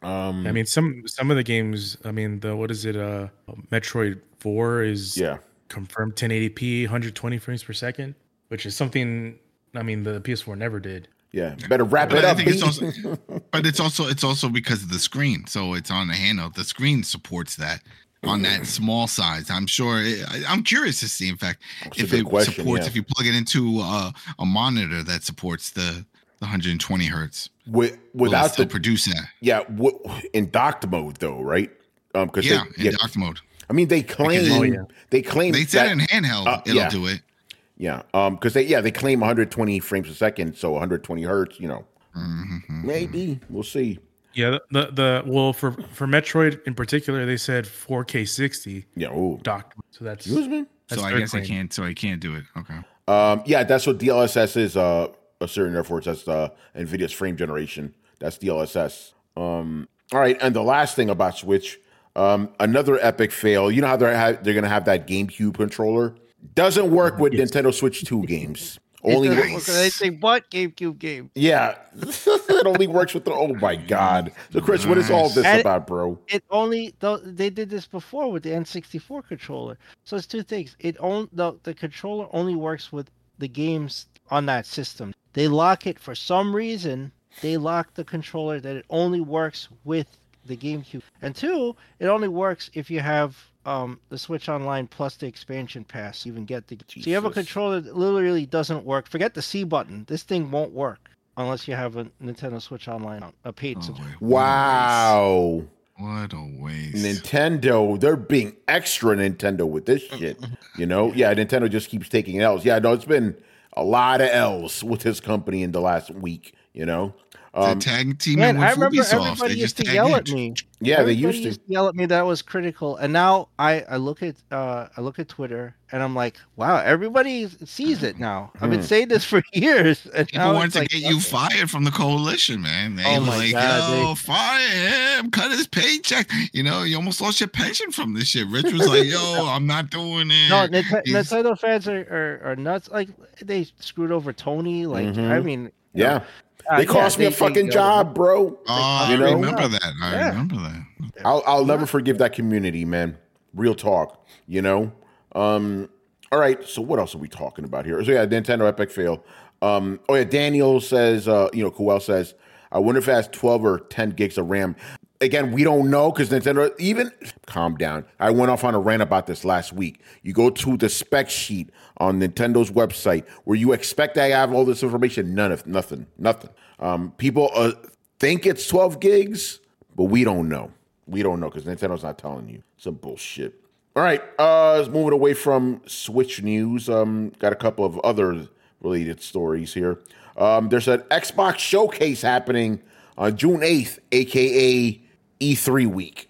Um, I mean, some some of the games. I mean, the what is it? Uh, Metroid Four is yeah, confirmed ten eighty p, one hundred twenty frames per second, which is something. I mean, the P S four never did. yeah. Better wrap But it I up. think it's B. also, but it's also it's also because of the screen. So it's on the handheld. The screen supports that on that small size. I'm sure. It, I, I'm curious to see, in fact, That's a if good it question, supports. yeah. If you plug it into uh, a monitor that supports the, the one hundred twenty hertz. With, Will it without still the produce that? yeah, w- in docked mode though, right? Um, because Yeah, they, in docked mode. I mean, they claim Oh, yeah. they claim They said that, in handheld uh, it'll yeah. do it. Yeah, um, because they yeah they claim one hundred twenty frames a second, so one hundred twenty hertz. You know, Mm-hmm. maybe we'll see. Yeah, the the well for for Metroid in particular, they said four K sixty Yeah. Oh, docked. So that's excuse me. that's So I third guess I claim. can't. So I can't do it. Okay. Um, yeah, that's what D L S S is. Uh, a certain therefore that's uh, NVIDIA's frame generation. That's D L S S. Um, all right, and the last thing about Switch, um, another epic fail. You know how they're ha- they're gonna have that GameCube controller doesn't work with Nintendo Switch two games. Only It doesn't work with anything but GameCube game. yeah, it only works with the. Oh my god! So Chris, what is all this And- about, bro? It only though they did this before with the N sixty-four controller. So it's two things. It on the the controller only works with the games on that system. They lock it for some reason. They lock the controller that it only works with the GameCube. And two, it only works if you have um the Switch Online plus the expansion pass. You even get the so you have a Jesus. controller that literally doesn't work. Forget the C button. This thing won't work unless you have a Nintendo Switch Online, a paid Oh, subscription. wait, what a Wow, waste. What a waste. Nintendo, they're being extra Nintendo with this shit. You know, yeah, Nintendo just keeps taking L's. Yeah, no, it's been a lot of L's with this company in the last week. You know, um, the tag team Man, I with remember Ubisoft. everybody They used just to yell tagged at it. me. yeah, they Everybody used to. yell at me that was critical, and now I, I look at uh I look at Twitter and I'm like, wow, everybody sees it now. I've been Hmm. saying this for years, and People now wanted it's to like, get you okay. fired from the coalition, man. They Oh were my like, God, yo, they- fire him, cut his paycheck. You know, you almost lost your pension from this shit. Rich was like, yo, I'm not doing it. No, Nint- He's- Nintendo fans are, are, are nuts. Like they screwed over Tony. Like Mhm. I mean, you Yeah, know, uh, they yeah, cost me a they- fucking they- job, bro. Oh, You I know? remember that. I Yeah. remember that. I'll I'll never forgive that community, man. Real talk, you know. Um, all right, so what else are we talking about here? So yeah, Nintendo Epic fail. Um, oh yeah, Daniel says, uh, you know, Coel says, I wonder if it has twelve or ten gigs of RAM. Again, we don't know because Nintendo even calm down. I went off on a rant about this last week. You go to the spec sheet on Nintendo's website where you expect to have all this information. None of nothing, nothing. Um, people uh, think it's twelve gigs, but we don't know. We don't know because Nintendo's not telling you. Some bullshit. All right, uh, moving away from Switch news. Um, got a couple of other related stories here. Um, there's an Xbox showcase happening on June eighth, aka E three week.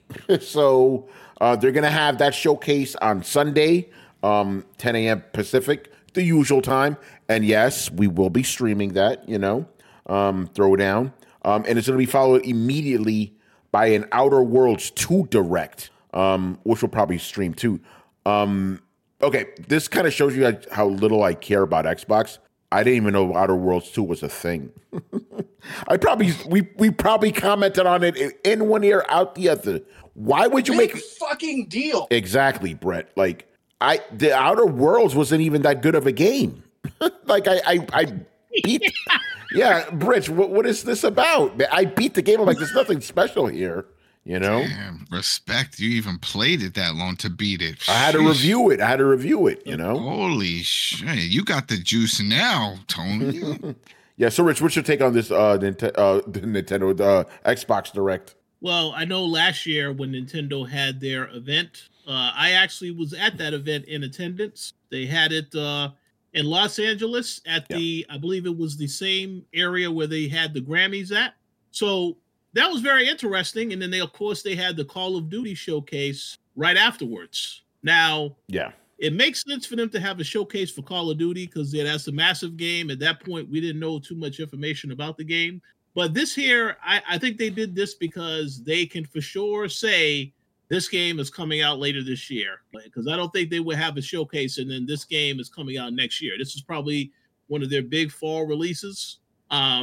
so uh, they're gonna have that showcase on Sunday, um, ten a.m. Pacific, the usual time. And yes, we will be streaming that. You know, um, throw down, um, and it's gonna be followed immediately by an Outer Worlds two Direct, um, which will probably stream too. Um, okay, this kind of shows you like, how little I care about Xbox. I didn't even know Outer Worlds two was a thing. I probably we we probably commented on it in, in one ear, out the other. Why would you Big make fucking deal. exactly, Brett? Like I, the Outer Worlds wasn't even that good of a game. like I, I, I beat. yeah, Rich, what, what is this about? I beat the game. I'm like, there's nothing special here. You know, Damn, respect. You even played it that long to beat it. I had to Sheesh. review it. I had to review it. You know. Holy shit. You got the juice now, Tony. Yeah. So, Rich, what's your take on this? Uh, Nint- uh the Nintendo, the Xbox Direct. Well, I know last year when Nintendo had their event, uh, I actually was at that event in attendance. They had it uh, in Los Angeles at the, I believe it was the same area where they had the Grammys at. So that was very interesting. And then they, of course, they had the Call of Duty showcase right afterwards. Now, Yeah. it makes sense for them to have a showcase for Call of Duty because yeah, that's a massive game. At that point, we didn't know too much information about the game. But this here, I, I think they did this because they can for sure say this game is coming out later this year. Because I don't think they would have a showcase and then this game is coming out next year. This is probably one of their big fall releases. Um,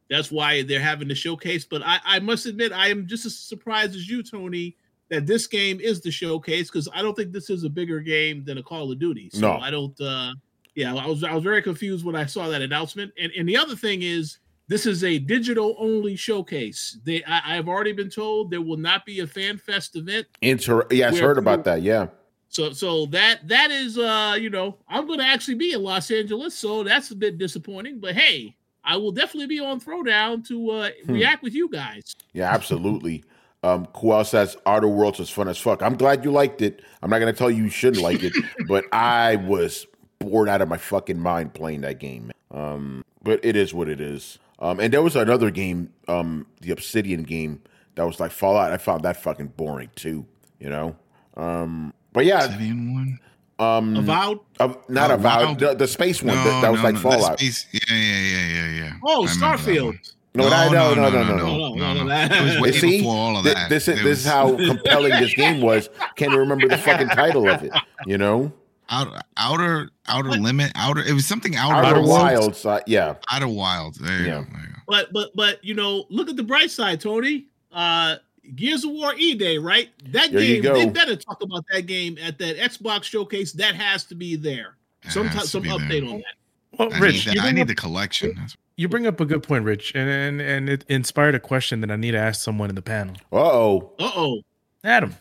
That's why they're having the showcase. But I, I must admit, I am just as surprised as you, Tony, that this game is the showcase, because I don't think this is a bigger game than a Call of Duty. So no. I don't. Uh, yeah, I was I was very confused when I saw that announcement. And and the other thing is, this is a digital only showcase. They I, I have already been told there will not be a Fan Fest event. Inter- yes, heard about that. Yeah. So so that that is uh you know, I'm going to actually be in Los Angeles, so that's a bit disappointing. But hey, I will definitely be on Throwdown to uh, hmm. react with you guys. Yeah, absolutely. Um, who else says Outer Worlds was fun as fuck? I'm glad you liked it. I'm not going to tell you you shouldn't like it, but I was bored out of my fucking mind playing that game. Um, but it is what it is. Um, and there was another game, um, the Obsidian game, that was like Fallout. I found that fucking boring too, you know? Um, but yeah. Obsidian one? Um, Avowed? Uh, not oh, Avowed. The, the space one. No, that, that was no, like no, Fallout. Space, yeah, yeah, yeah, yeah, yeah. Oh, Starfield. No, no, no, no, no, no, no, no, no, no, no. It was way See, before all of that. This, this, this is how compelling this game was. Can't remember the fucking title of it, you know? Outer, outer, outer limit, outer. It was something outer, outer wilds. Uh, yeah, outer wilds. There you, yeah. go, there you go. But but but you know, look at the bright side, Tony. Uh, Gears of War E-Day, right? That there game. They better talk about that game at that Xbox showcase. That has to be there. Some t- some update there. on that. Well, I Rich, need, that. I need up, the collection. That's you bring up a good point, Rich, and, and and it inspired a question that I need to ask someone in the panel. Uh oh. Uh oh. Adam.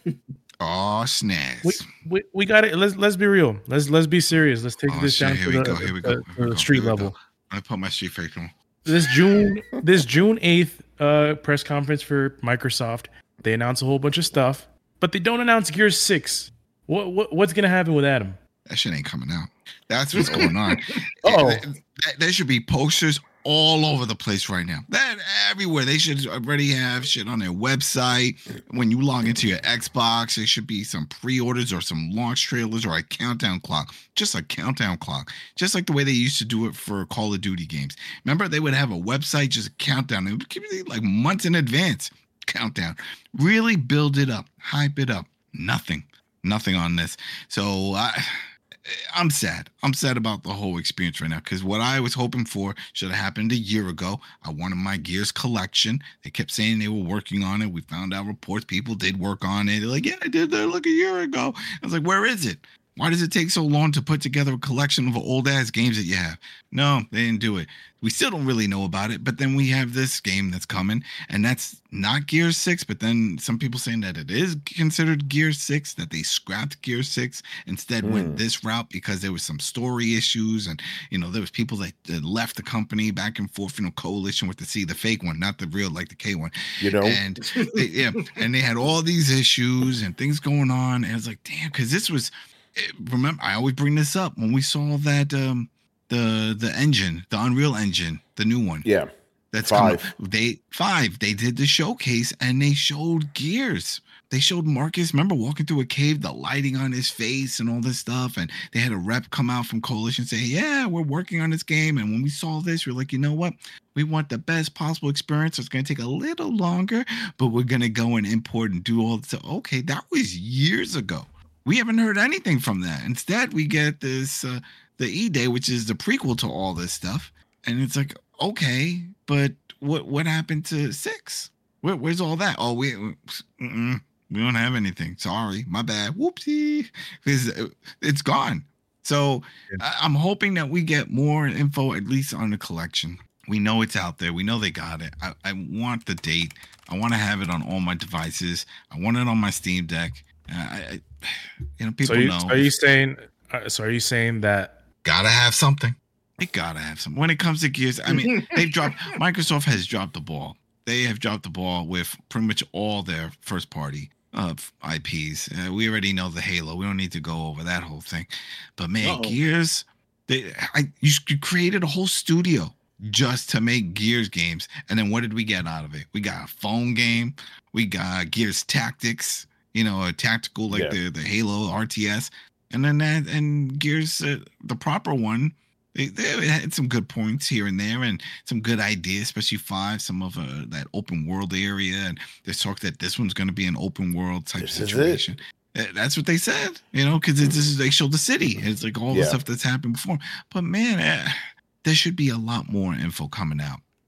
Oh, snaps. We, we, we got it. Let's let's be real. Let's let's be serious. Let's take oh, this shit. down Here to we the, go. Here we go. the, Here we the go. street Here we level. Go. I put my street face on. This June this June eighth uh, press conference for Microsoft, they announced a whole bunch of stuff, but they don't announce Gears six. What what what's gonna happen with Adam? That shit ain't coming out. That's what's going on. Oh, there should be posters all over the place right now. That everywhere. They should already have shit on their website. When you log into your Xbox, there should be some pre-orders or some launch trailers or a countdown clock. Just a countdown clock. Just like the way they used to do it for Call of Duty games. Remember, they would have a website, just a countdown. It would give you like months in advance. Countdown. Really build it up. Hype it up. Nothing. Nothing on this. So I... I'm sad. I'm sad about the whole experience right now because what I was hoping for should have happened a year ago. I wanted my Gears collection. They kept saying they were working on it. We found out reports people did work on it. They're like, yeah, I did that like a year ago. I was like, where is it? Why does it take so long to put together a collection of old ass games that you have? No, they didn't do it. We still don't really know about it, but then we have this game that's coming, and that's not Gears six, but then some people saying that it is considered Gears six, that they scrapped Gears six, instead mm. went this route because there was some story issues, and, you know, there was people that, that left the company back and forth, you know, coalition with the C, the fake one, not the real, like the K one. You know? And, they, yeah, and they had all these issues and things going on, and I was like, damn, because this was... Remember, I always bring this up when we saw that um, the the engine, the Unreal Engine, the new one. Yeah, that's five. Coming. They five. They did the showcase and they showed Gears. They showed Marcus. Remember walking through a cave, the lighting on his face and all this stuff. And they had a rep come out from Coalition say, "Yeah, we're working on this game." And when we saw this, we're like, you know what? We want the best possible experience. So it's going to take a little longer, but we're going to go and import and do all this. Okay, that was years ago. We haven't heard anything from that. Instead, we get this, uh, the E-Day, which is the prequel to all this stuff. And it's like, okay, but what what happened to six? Where, where's all that? Oh, we mm-mm, we don't have anything. Sorry, my bad. Whoopsie. It's, it's gone. So I, I'm hoping that we get more info, at least on the collection. We know it's out there. We know they got it. I, I want the date. I want to have it on all my devices. I want it on my Steam Deck. Uh, I, I, you know, people so you, know. Are you saying? Uh, so are you saying that gotta have something? They gotta have something. When it comes to Gears, I mean, they've dropped. Microsoft has dropped the ball. They have dropped the ball with pretty much all their first party uh, I Ps. Uh, we already know the Halo. We don't need to go over that whole thing. But man, Uh-oh. Gears. They, I, you, you created a whole studio just to make Gears games, and then what did we get out of it? We got a phone game. We got Gears Tactics. You know, a tactical like yeah. the, the Halo R T S, and then that and Gears, uh, the proper one, they, they had some good points here and there, and some good ideas, especially five, some of uh, that open world area, and there's talk that this one's going to be an open world type this situation. That's what they said, you know, because this is they showed the city. It's like all yeah. the stuff that's happened before. But man, uh, there should be a lot more info coming out.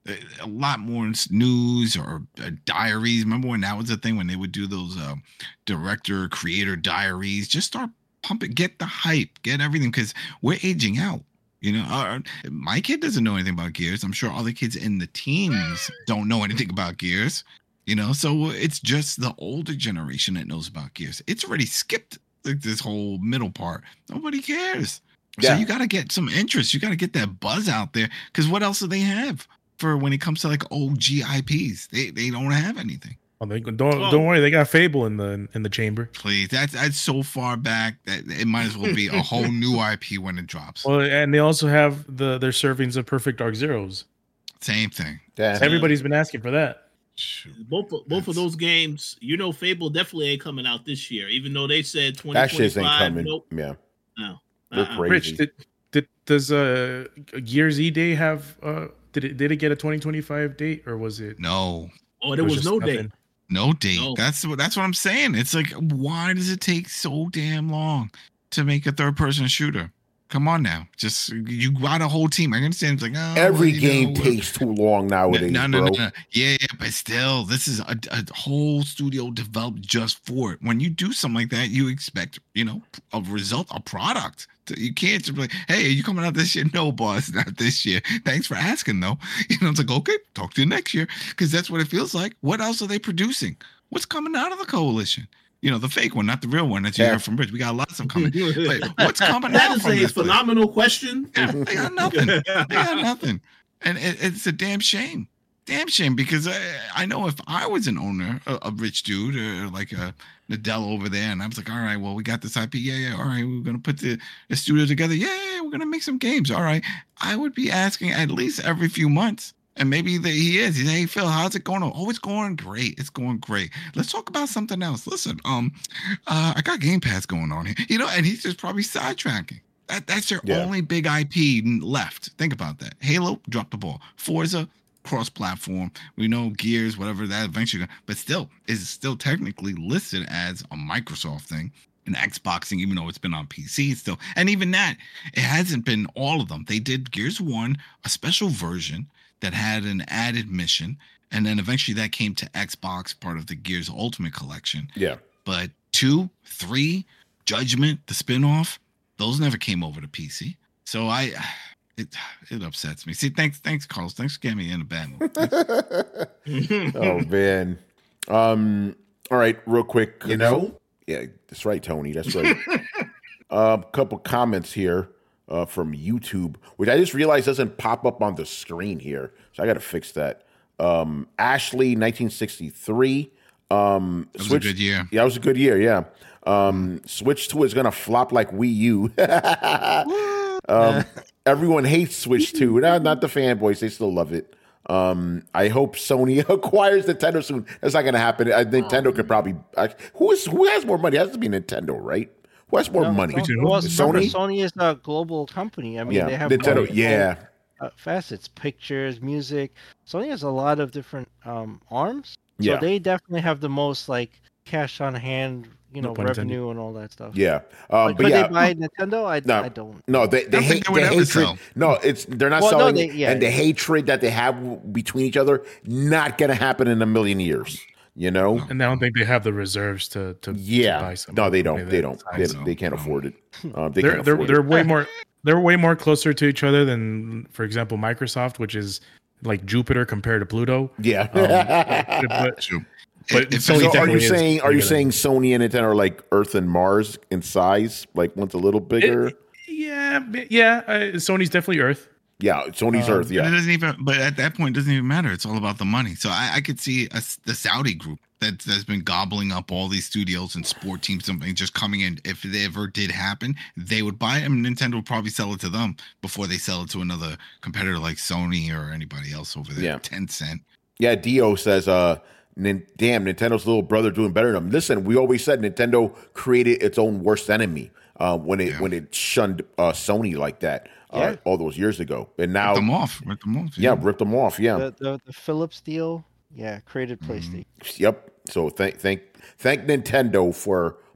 a lot more news or uh, diaries. Remember when that was a thing when they would do those uh, director creator diaries? Just start pumping, get the hype, get everything, because we're aging out. You know, our, my kid doesn't know anything about Gears. I'm sure other kids in the teams don't know anything about Gears. You know, so it's just the older generation that knows about Gears. It's already skipped like this whole middle part. Nobody cares. Yeah. So you got to get some interest. You got to get that buzz out there, because what else do they have for when it comes to like O G I Ps? They they don't have anything. Oh, they, don't Oh. don't worry, they got Fable in the in the chamber. Please, that's that's so far back that it might as well be a whole new I P when it drops. Well, and they also have the their servings of Perfect Dark Zeros. Same thing. Yeah. Everybody's been asking for that. Shoot. Both both That's- of those games, you know, Fable definitely ain't coming out this year, even though they said twenty That shit twenty-five. ain't coming. Nope. Yeah. No. They're Uh-uh. crazy. Rich, did, did does uh Gears E Day have uh did it did it get a twenty twenty-five date, or was it? No, Oh, there it was just no nothing? date. no date. No. That's what that's what I'm saying. It's like, why does it take so damn long to make a third person shooter? Come on now, just you got a whole team. I understand. It's like, oh, Every you game know, takes too long nowadays, no, no, bro. no, no. Yeah, yeah, but still, this is a, a whole studio developed just for it. When you do something like that, you expect, you know, a result, a product. You can't just be like, hey, are you coming out this year? No, boss, not this year. Thanks for asking, though. You know, it's like, okay, talk to you next year, because that's what it feels like. What else are they producing? What's coming out of the coalition? You know, the fake one, not the real one that you Yeah. heard from Rich. We got lots of coming. But what's coming That out is from a this place? phenomenal question. Yeah, they got nothing. They got nothing. And it, it's a damn shame. Damn shame, because I, I know if I was an owner, a, a rich dude, or like a Nadella over there, and I was like, all right, well, we got this I P. Yeah, yeah, all right, we're going to put the, the studio together. Yeah, yeah, we're going to make some games. All right. I would be asking at least every few months. And maybe the, he is. He's, hey, Phil, how's it going? Oh, it's going great. It's going great. Let's talk about something else. Listen, um, uh, I got Game Pass going on here. You know, and he's just probably sidetracking. That, that's your Yeah. only big I P left. Think about that. Halo, dropped the ball. Forza, cross-platform. We know Gears, whatever that eventually, but still, is still technically listed as a Microsoft thing. And Xboxing, even though it's been on P C still. And even that, it hasn't been all of them. They did Gears one, a special version that had an added mission. And then eventually that came to Xbox, part of the Gears Ultimate Collection. Yeah. But two, three, Judgment, the spinoff, those never came over to P C. So I, it it upsets me. See, thanks, thanks, Carlos. Thanks for getting me in a bad mood. Oh man. Um. All right, real quick. You know? Yeah, that's right, Tony. That's right. A uh, couple comments here uh, from YouTube, which I just realized doesn't pop up on the screen here, so I got to fix that. Um, Ashley, nineteen sixty-three. Um, That was a good year. Yeah, it was a good year. Yeah. Um, Switch two is gonna flop like Wii U. um, everyone hates Switch two. Not, not the fanboys; they still love it. Um, I hope Sony acquires Nintendo soon. That's not gonna happen. Uh, Nintendo could probably. Uh, who is who has more money? It has to be Nintendo, right? Who has more No, money? Sony, Well, well, remember, Sony? Sony is a global company. I mean, Yeah, they have Nintendo. multiple, Yeah, uh, facets, pictures, music. Sony has a lot of different um, arms. So yeah, they definitely have the most like cash on hand, you No know, pun intended. revenue and all that stuff. yeah. Um, But but could yeah, they buy Nintendo? I, No. I don't. no, they they I don't hate think they would the ever hatred. sell. No, it's they're not Well, no, selling, they- yeah, and the yeah. hatred that they have between each other not gonna happen in a million years. You know? And I don't think they have the reserves to to, to Yeah. buy some. No, they don't. company They that don't. size. They, they can't No. afford it. Um, they They're can't they're afford they're it. way more they're way more closer to each other than, for example, Microsoft, which is like Jupiter compared to Pluto. Yeah. Um, but True. But If- if Sony so it's- are you definitely is saying are you bigger than- saying Sony and Nintendo are like Earth and Mars in size? Like one's a little bigger? Yeah, yeah. Uh, Sony's definitely Earth. yeah, Sony's um, Earth. But it Yeah. doesn't even. But at that point, it doesn't even matter. It's all about the money. So I, I could see a, the Saudi group that that's been gobbling up all these studios and sport teams, something just coming in. If it ever did happen, they would buy it, and Nintendo would probably sell it to them before they sell it to another competitor like Sony or anybody else over there. Yeah. Tencent. Yeah, Dio says, uh, Nin- damn, Nintendo's little brother doing better than them. Listen, we always said Nintendo created its own worst enemy uh, when it Yeah. when it shunned uh, Sony like that uh, Yeah. all those years ago. And now, Rip them off. Rip them off. yeah, ripped them off. Yeah, The, the the Philips deal, yeah, created Mm-hmm. PlayStation. yep. So thank thank thank Nintendo for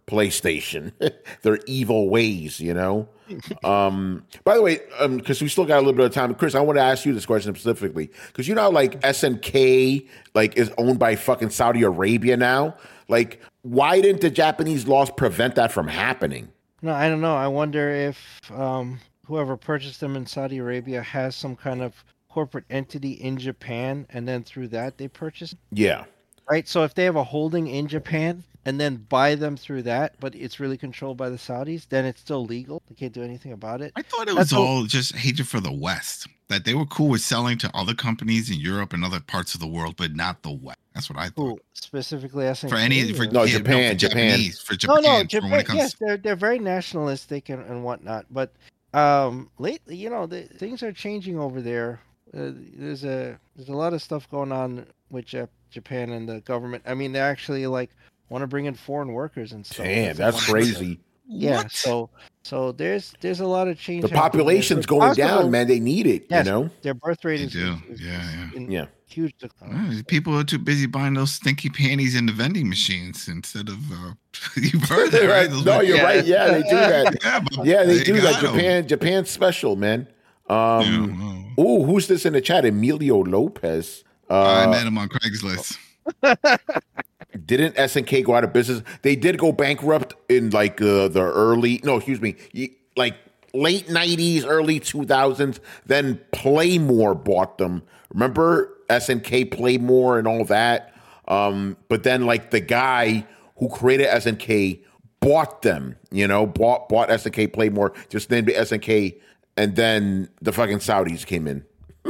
PlayStation, their evil ways, you know. Um, by the way, because um, we still got a little bit of time, Chris, I want to ask you this question specifically because you know, how, like S N K, like is owned by fucking Saudi Arabia now. Like, why didn't the Japanese laws prevent that from happening? No, I don't know. I wonder if um, whoever purchased them in Saudi Arabia has some kind of corporate entity in Japan, and then through that they purchase. Yeah. Right. So if they have a holding in Japan and then buy them through that, but it's really controlled by the Saudis, then it's still legal. They can't do anything about it. I thought it was That's all just hatred for the West. That they were cool with selling to other companies in Europe and other parts of the world, but not the West. That's what I thought. Who, specifically S N K? For any, for, No, yeah, Japan, for Japan. Japanese, for Japan. No, no, for Japan. when it comes Yes, they're they're very nationalistic and, and whatnot. But um, lately, you know, the, things are changing over there. Uh, there's a there's a lot of stuff going on with Jap- Japan and the government. I mean, they actually like want to bring in foreign workers and stuff. Damn, that's one crazy. Yeah, What? so so there's there's a lot of change. The happening. population's It's going possible- down, man. They need it, Yes, you know? their birth rate They is, do. is- is Yeah, yeah. in Yeah. huge decline. Uh, People are too busy buying those stinky panties in the vending machines instead of. Uh, you've heard that, right? Those No, vending- you're Yeah. right. Yeah, they do that. Yeah, but Yeah, they they do that. got 'em. Japan, Japan's special, man. Yeah, Um, well, ooh, who's this in the chat? Emilio Lopez. I Uh, met him on Craigslist. didn't S N K go out of business? They did go bankrupt in like uh, the early, no, excuse me, y- like late nineties, early two thousands. Then Playmore bought them. Remember S N K, Playmore, and all that? Um, but then like the guy who created S N K bought them, you know, bought bought S N K, Playmore, just named it S N K, and then the fucking Saudis came in.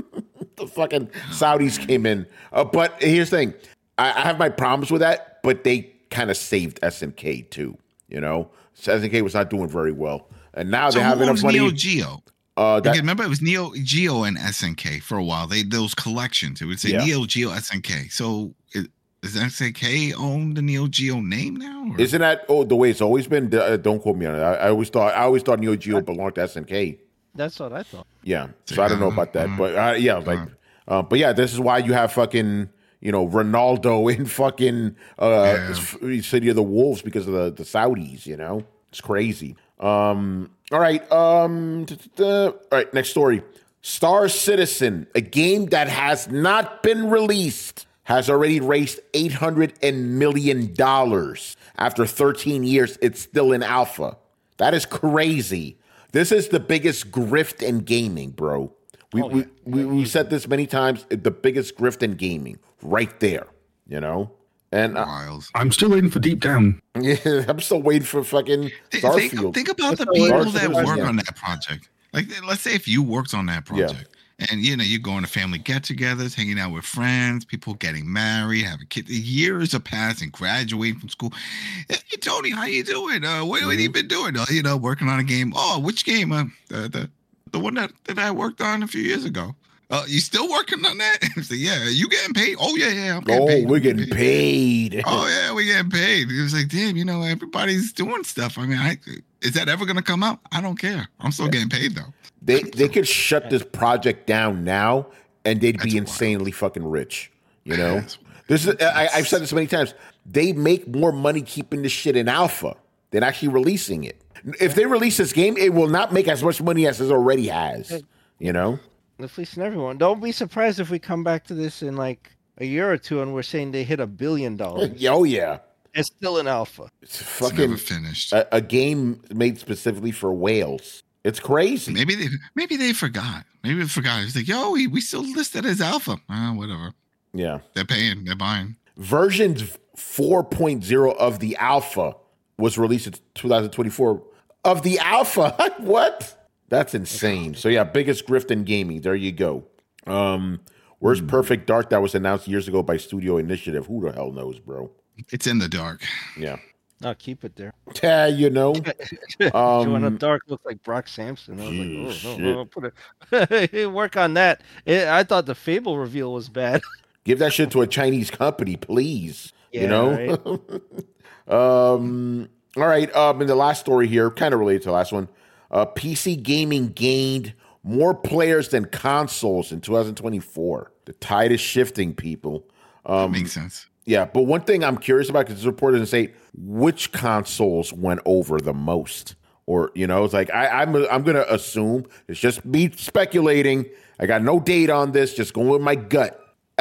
The fucking Saudis came in. Uh, but here's the thing. I, I have my problems with that, but they kind of saved S N K too, you know? So S N K was not doing very well. And now So they have who enough owns money. Neo Geo? Uh, that, Again, remember, it was Neo Geo and S N K for a while. They those collections. It would say Yeah. Neo Geo S N K. So is, does S N K own the Neo Geo name now? Or? isn't that oh, the way it's always been? Uh, don't quote me on it. I, I always thought I always thought Neo Geo belonged to S N K. That's what I thought. Yeah, so I don't know about that, but uh, yeah, like, uh, but yeah, this is why you have fucking, you know, Ronaldo in fucking uh, Yeah. City of the Wolves because of the, the Saudis. You know, it's crazy. Um, all right, um, d- d- d- all right, next story. Star Citizen, a game that has not been released, has already raised eight hundred million dollars after thirteen years. It's still in alpha. That is crazy. This is the biggest grift in gaming, bro. We, Oh, we, yeah. we, we said this many times. The biggest grift in gaming, right there. You know, and uh, Wild. I'm still in for Deep Down. yeah, I'm still waiting for fucking Think, Starfield. think, think about the That's people all it that is, work yeah. on that project. Like, let's say if you worked on that Yeah. project, and you know you're going to family get-togethers, hanging out with friends, people getting married, having kids. Years are passing, graduating from school. Hey, Tony, how you doing? Uh, what, what have you been doing? Uh, you know, working on a game. Oh, which game? Uh, the the the one that, that I worked on a few years ago. Uh, you still working on that? So, yeah, you getting paid? Oh yeah, yeah, I'm getting oh, paid. we're I'm getting paid. Oh yeah, we getting paid. It was like, damn, you know, everybody's doing stuff. I mean, I is that ever gonna come out? I don't care. I'm still getting paid though. They they could shut this project down now, and they'd That's be wild. insanely fucking rich. You know, That's- this is I, I've said this many times. They make more money keeping this shit in alpha than actually releasing it. If they release this game, it will not make as much money as it already has. You know, They're fleecing everyone. Don't be surprised if we come back to this in like a year or two and we're saying they hit a billion dollars. oh yeah, It's still in alpha. it's It's fucking never finished. a, a game made specifically for whales. It's crazy. Maybe they maybe they forgot. Maybe they forgot. It's like, yo, we, we still listed as alpha. Uh, whatever. Yeah. They're paying. They're buying. Version four point oh of the alpha was released in two thousand twenty-four. Of the alpha? What? That's insane. So yeah, biggest grift in gaming. There you go. Um, where's Perfect Dark that was announced years ago by Studio Initiative? Who the hell knows, bro? It's in the dark. Yeah. I'll keep it there. Yeah, you know. Joanna Um, Dark looks like Brock Sampson. I was like, Gee, oh, shit. no, no, put it. Work on that. It, I thought the Fable reveal was bad. Give that shit to a Chinese company, please. you Yeah, know? um, all right. Um, and the last story here, kind of related to the last one. Uh, P C gaming gained more players than consoles in two thousand twenty-four. The tide is shifting, people. That Um, makes sense. Yeah, but one thing I'm curious about, because this report doesn't say which consoles went over the most, or you know, it's like I, I'm I'm gonna assume it's just me speculating. I got no data on this, just going with my gut.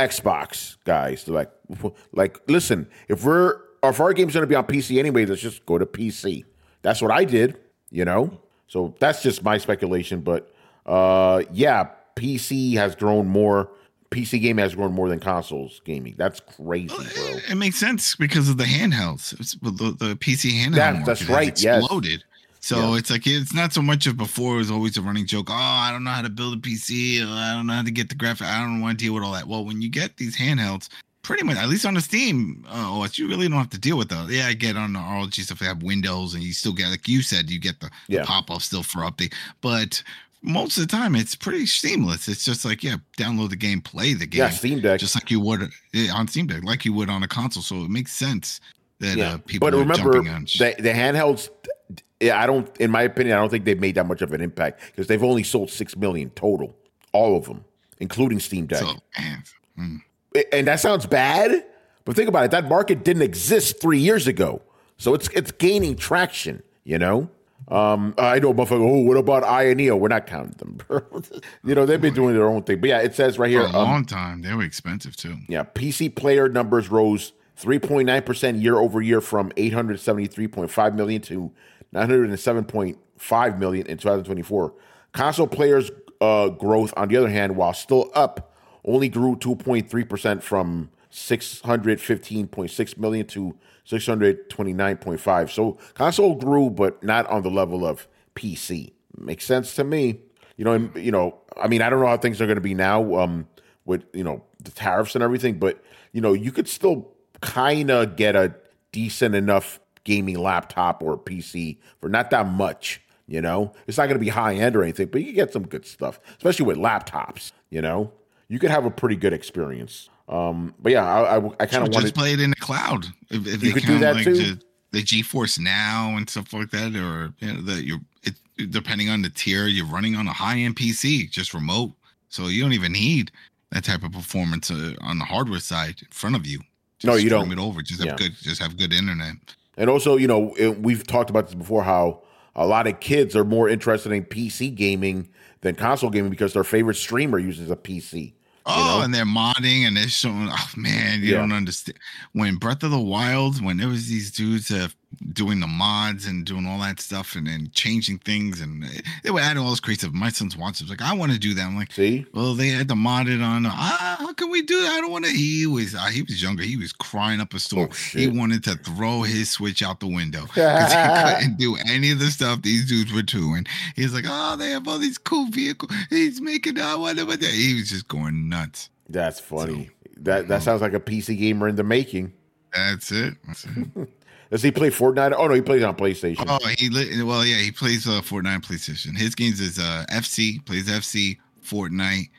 Xbox guys, they're like, like listen, if we're if our game's gonna be on P C anyway, let's just go to P C. That's what I did, you know. So that's just my speculation, but uh, yeah, P C has grown more. P C gaming has grown more than consoles gaming. That's crazy, bro. It, it makes sense because of the handhelds. It's, the, the P C handheld That- market that's has right, yes. exploded. So Yeah. it's like it's not so much of before. It was always a running joke. Oh, I don't know how to build a P C. Or I don't know how to get the graphic. I don't want to deal with all that. Well, when you get these handhelds, pretty much, at least on the Steam uh, O S, you really don't have to deal with those. Yeah, I get on the R L G stuff. They have Windows, and you still get, like you said, you get the, Yeah. the pop up still for update. But most of the time, it's pretty seamless. It's just like, yeah, download the game, play the game. Yeah, Steam Deck. Just like you would yeah, on Steam Deck, like you would on a console. So it makes sense that Yeah. uh, people But are remember, jumping on. sh- the, the handhelds, yeah, I don't, in my opinion, I don't think they've made that much of an impact because they've only sold six million total, all of them, including Steam Deck. So, man, mm. And that sounds bad, but think about it. That market didn't exist three years ago. So it's it's gaining traction, you know? Um, I know, motherfucker, oh, what about I and E O? We're not counting them, bro. You know, they've been doing their own thing. But yeah, it says right for here. a long um, time, they were expensive too. Yeah, P C player numbers rose three point nine percent year over year from eight hundred seventy-three point five million to nine hundred seven point five million in twenty twenty-four. Console players uh, growth, on the other hand, while still up, only grew two point three percent from six hundred fifteen point six million to six hundred twenty-nine point five. So console grew, but not on the level of P C. Makes sense to me. You know, and, you know, I mean, I don't know how things are going to be now um, with, you know, the tariffs and everything, but, you know, you could still kind of get a decent enough gaming laptop or P C for not that much, you know? It's not going to be high end or anything, but you can get some good stuff, especially with laptops, you know? You could have a pretty good experience. Um, but yeah, I, I, I kind So of just wanted play it in the cloud. If, if You they could do count that like too. The, the GeForce Now and stuff like that, or you know, that you're it, depending on the tier, you're running on a high end P C, just remote, so you don't even need that type of performance uh, on the hardware side in front of you. Just No, you stream don't. it over. Just have Yeah. good. Just have good internet. And also, you know, it, we've talked about this before, how a lot of kids are more interested in P C gaming than console gaming because their favorite streamer uses a P C. Oh, know? and they're modding and they're showing. Oh man, you Yeah. don't understand. When Breath of the Wild, when there was these dudes uh, doing the mods and doing all that stuff and then changing things, and they were adding all this creative. My son's watching. Like, I want to do that. I'm like, See? well, they had to mod it on. Ah, how can we do that? I don't want to. He was. Uh, he was younger. He was crying up a storm. Oh, he shit. wanted to throw his Switch out the window because he couldn't do any of the stuff these dudes were doing. He's like, oh, they have all these cool vehicles. He's making. I wonder what that. He was just going nuts. That's funny. That that sounds like a P C gamer in the making. That's it. That's it. Does he play Fortnite? Oh no, he plays on PlayStation. Oh, he li- well, yeah, he plays uh, Fortnite PlayStation. His games is uh, F C, plays F C, Fortnite,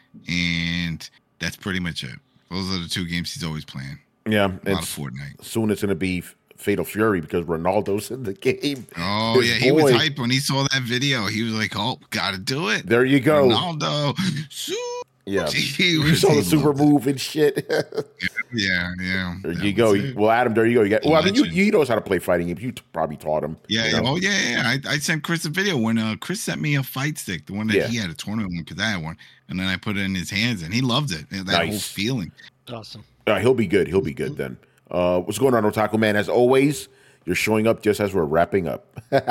and that's pretty much it. Those are the two games he's always playing. Yeah, A lot and of Fortnite. soon it's going to be Fatal Fury because Ronaldo's in the game. Oh His yeah, he was boy. hyped when he saw that video. He was like, "Oh, gotta do it." There you go. Ronaldo. Su- Yeah, He you was- saw he the super loved it. move and shit. Yeah, yeah. There that you go. was it. Well, Adam, there you go. You got. Well, I mean, you, Legend. you knows how to play fighting games. You t- probably taught him. Yeah, you yeah. know? Oh yeah, yeah. I, I sent Chris a video when uh, Chris sent me a fight stick, the one that Yeah. he had a tournament with, because I had one, and then I put it in his hands, and he loved it. That whole Nice. feeling. Awesome. Uh, he'll be good. He'll be good then. Uh, what's going on, Otaku Man? As always, you're showing up just as we're wrapping up.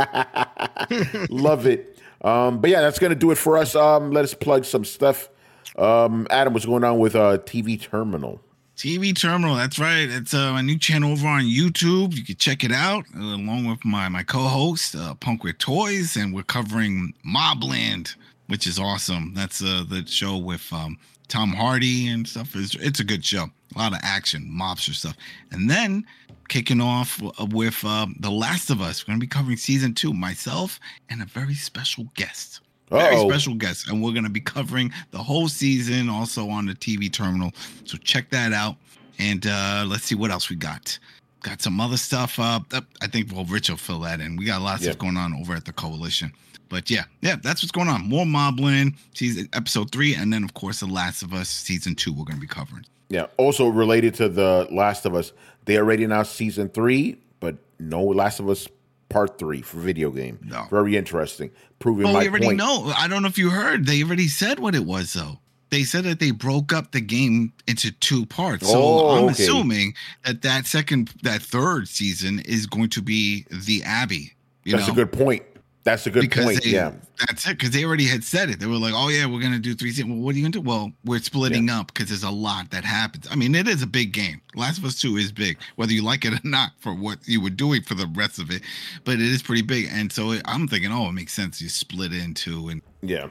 Love it. Um, but yeah, that's gonna do it for us. Um, let us plug some stuff. Um, Adam, what's going on with uh, T V Terminal? T V Terminal, that's right. It's uh, my new channel over on YouTube. You can check it out uh, along with my my co-host uh, Punk with Toys, and we're covering Mobland, which is awesome. That's uh, the show with um, Tom Hardy and stuff. It's, it's a good show. A lot of action, mobster stuff, and then kicking off with uh, The Last of Us. We're gonna be covering season two. Myself and a very special guest. Very Uh-oh. special guest, and we're going to be covering the whole season also on the T V Terminal. So check that out, and uh, let's see what else we got. got some other stuff up. I think well, Rich will fill that in. We got lots Yeah. of going on over at the Coalition. But yeah, yeah, that's what's going on. More Moblin season episode three, and then of course The Last of Us season two. We're going to be covering. Yeah. Also related to The Last of Us, they already announced season three, but no Last of Us part three for video game. No. Very interesting. Proving Well, my we already point. know. I don't know if you heard. They already said what it was, though. They said that they broke up the game into two parts. So Oh, I'm okay. assuming that that second, that third season is going to be the Abbey. You That's know? a good point. That's a good because point. they, Yeah. that's it. Because they already had said it. They were like, "Oh yeah, we're gonna do three seasons." Well, what are you gonna do? Well, we're splitting up because there's a lot that happens. I mean, it is a big game. Last of Us Two is big, whether you like it or not, for what you were doing for the rest of it. But it is pretty big, and so it, I'm thinking, oh, it makes sense. You split it into and Yeah.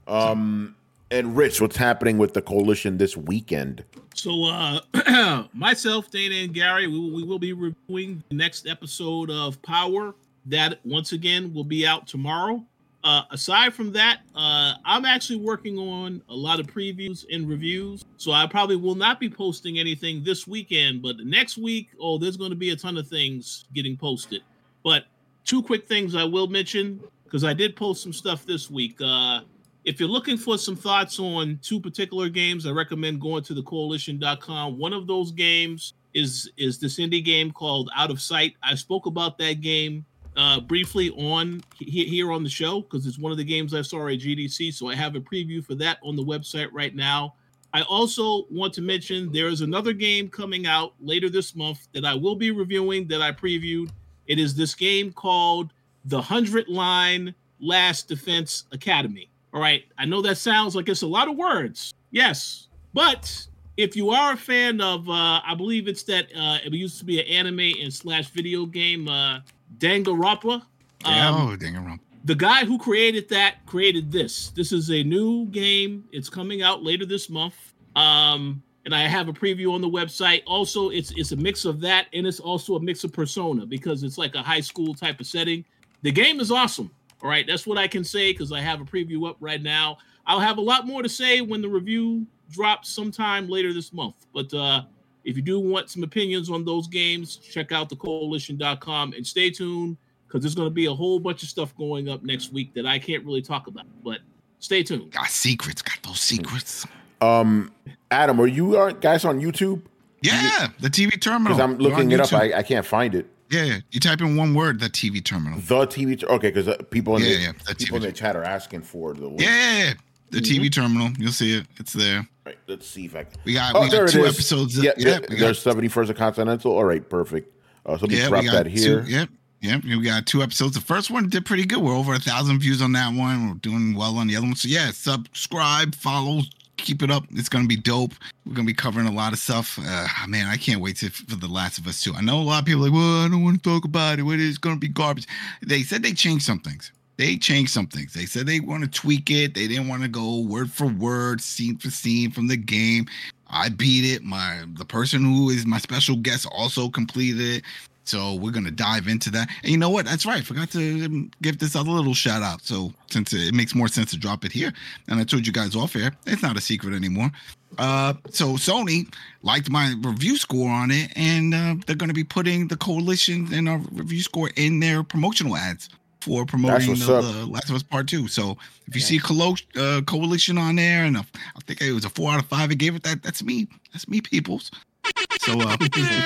Um, and Rich, what's happening with the Coalition this weekend? So, uh, myself, Dana, and Gary, we, will- we will be reviewing the next episode of Power. That once again will be out tomorrow. Uh, aside from that, uh, I'm actually working on a lot of previews and reviews, so I probably will not be posting anything this weekend. But next week, oh, there's going to be a ton of things getting posted. But two quick things I will mention, because I did post some stuff this week. Uh, if you're looking for some thoughts on two particular games, I recommend going to the coalition dot com. One of those games is is this indie game called Out of Sight. I spoke about that game uh, briefly on he- here on the show because it's one of the games I saw at G D C. So I have a preview for that on the website right now. I also want to mention there is another game coming out later this month that I will be reviewing that I previewed. It is this game called The Hundred Line Last Defense Academy. All right, I know that sounds like it's a lot of words. Yes, but if you are a fan of, uh, I believe it's that uh, it used to be an anime and slash video game, uh, Danganronpa. yeah, Um, oh, dang it, wrong. the guy who created that created this. This is a new game. It's coming out later this month. Um, and I have a preview on the website. Also, it's it's a mix of that, and it's also a mix of Persona because it's like a high school type of setting. The game is awesome. All right, that's what I can say because I have a preview up right now. I'll have a lot more to say when the review drops sometime later this month. But uh, if you do want some opinions on those games, check out the coalition dot com and stay tuned because there's going to be a whole bunch of stuff going up next week that I can't really talk about. But stay tuned. Got secrets. Got those secrets. Um, Adam, are you uh, guys on YouTube? Yeah, the T V terminal. Because I'm You're looking on it up. YouTube. I, I can't find it. Yeah, yeah, you type in one word, the T V terminal. The T V. Ter- okay, because uh, people in Yeah, the yeah, the people in T V the chat are asking for the link. Yeah, yeah, yeah. The T V terminal. You'll see it. It's there. Right, let's see if I can. We got Oh, we there got it two is. episodes. Yeah, yeah, there- we there's got, seventy-first of Continental. All right, perfect. Uh, so let me yeah, drop we got that here. Two, yep, yep. We got two episodes. The first one did pretty good. We're over a thousand views on that one. We're doing well on the other one. So yeah, subscribe, follow, keep it up. It's gonna be dope. We're gonna be covering a lot of stuff. Uh, man, I can't wait to, for The Last of Us two. I know a lot of people are like, well, I don't want to talk about it. What is gonna be garbage? They said they changed some things. They changed some things. They said they want to tweak it. They didn't want to go word for word, scene for scene from the game. I beat it. My the person who is my special guest also completed it. So we're gonna dive into that. And you know what? That's right. Forgot to give this other little shout out. So since it makes more sense to drop it here, and I told you guys off air, it's not a secret anymore. Uh, so Sony liked my review score on it, and uh, they're gonna be putting the Coalition and our review score in their promotional ads for promoting what's the, up. the Last of Us Part Two. So if you see Colo- uh, Coalition on there, and a, I think it was a four out of five, it gave it that. That's me. That's me, peoples. So uh,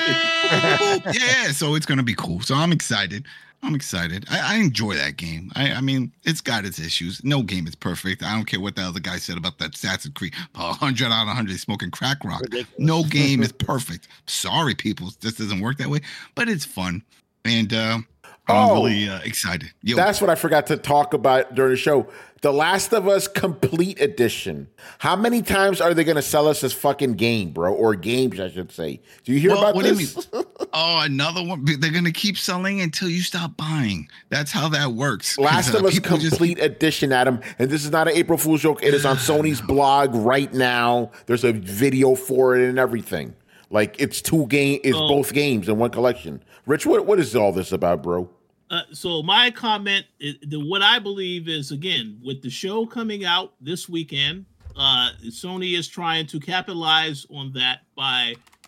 yeah, so it's gonna be cool. So I'm excited. I'm excited. I, I enjoy that game. I, I mean, it's got its issues. No game is perfect. I don't care what the other guy said about that Assassin's Creed. one hundred out of one hundred smoking crack rock. Ridiculous. No game is perfect. Sorry, people. This doesn't work that way. But it's fun. And uh, I'm Oh. really uh, excited. Yo, That's what I forgot to talk about during the show. The Last of Us Complete Edition. How many times are they going to sell us this fucking game, bro? Or games, I should say. Do you hear Well, about what this? do you mean? Oh, another one. They're gonna keep selling until you stop buying. That's how that works. 'Cause, Last uh, of Us people just- Complete Edition, Adam. And this is not an April Fool's joke. It is on Sony's blog right now. There's a video for it and everything. Like it's two game, it's Oh. both games in one collection. Rich, what what is all this about, bro? Uh, so my comment, is, the, what I believe is, again, with the show coming out this weekend, uh, Sony is trying to capitalize on that by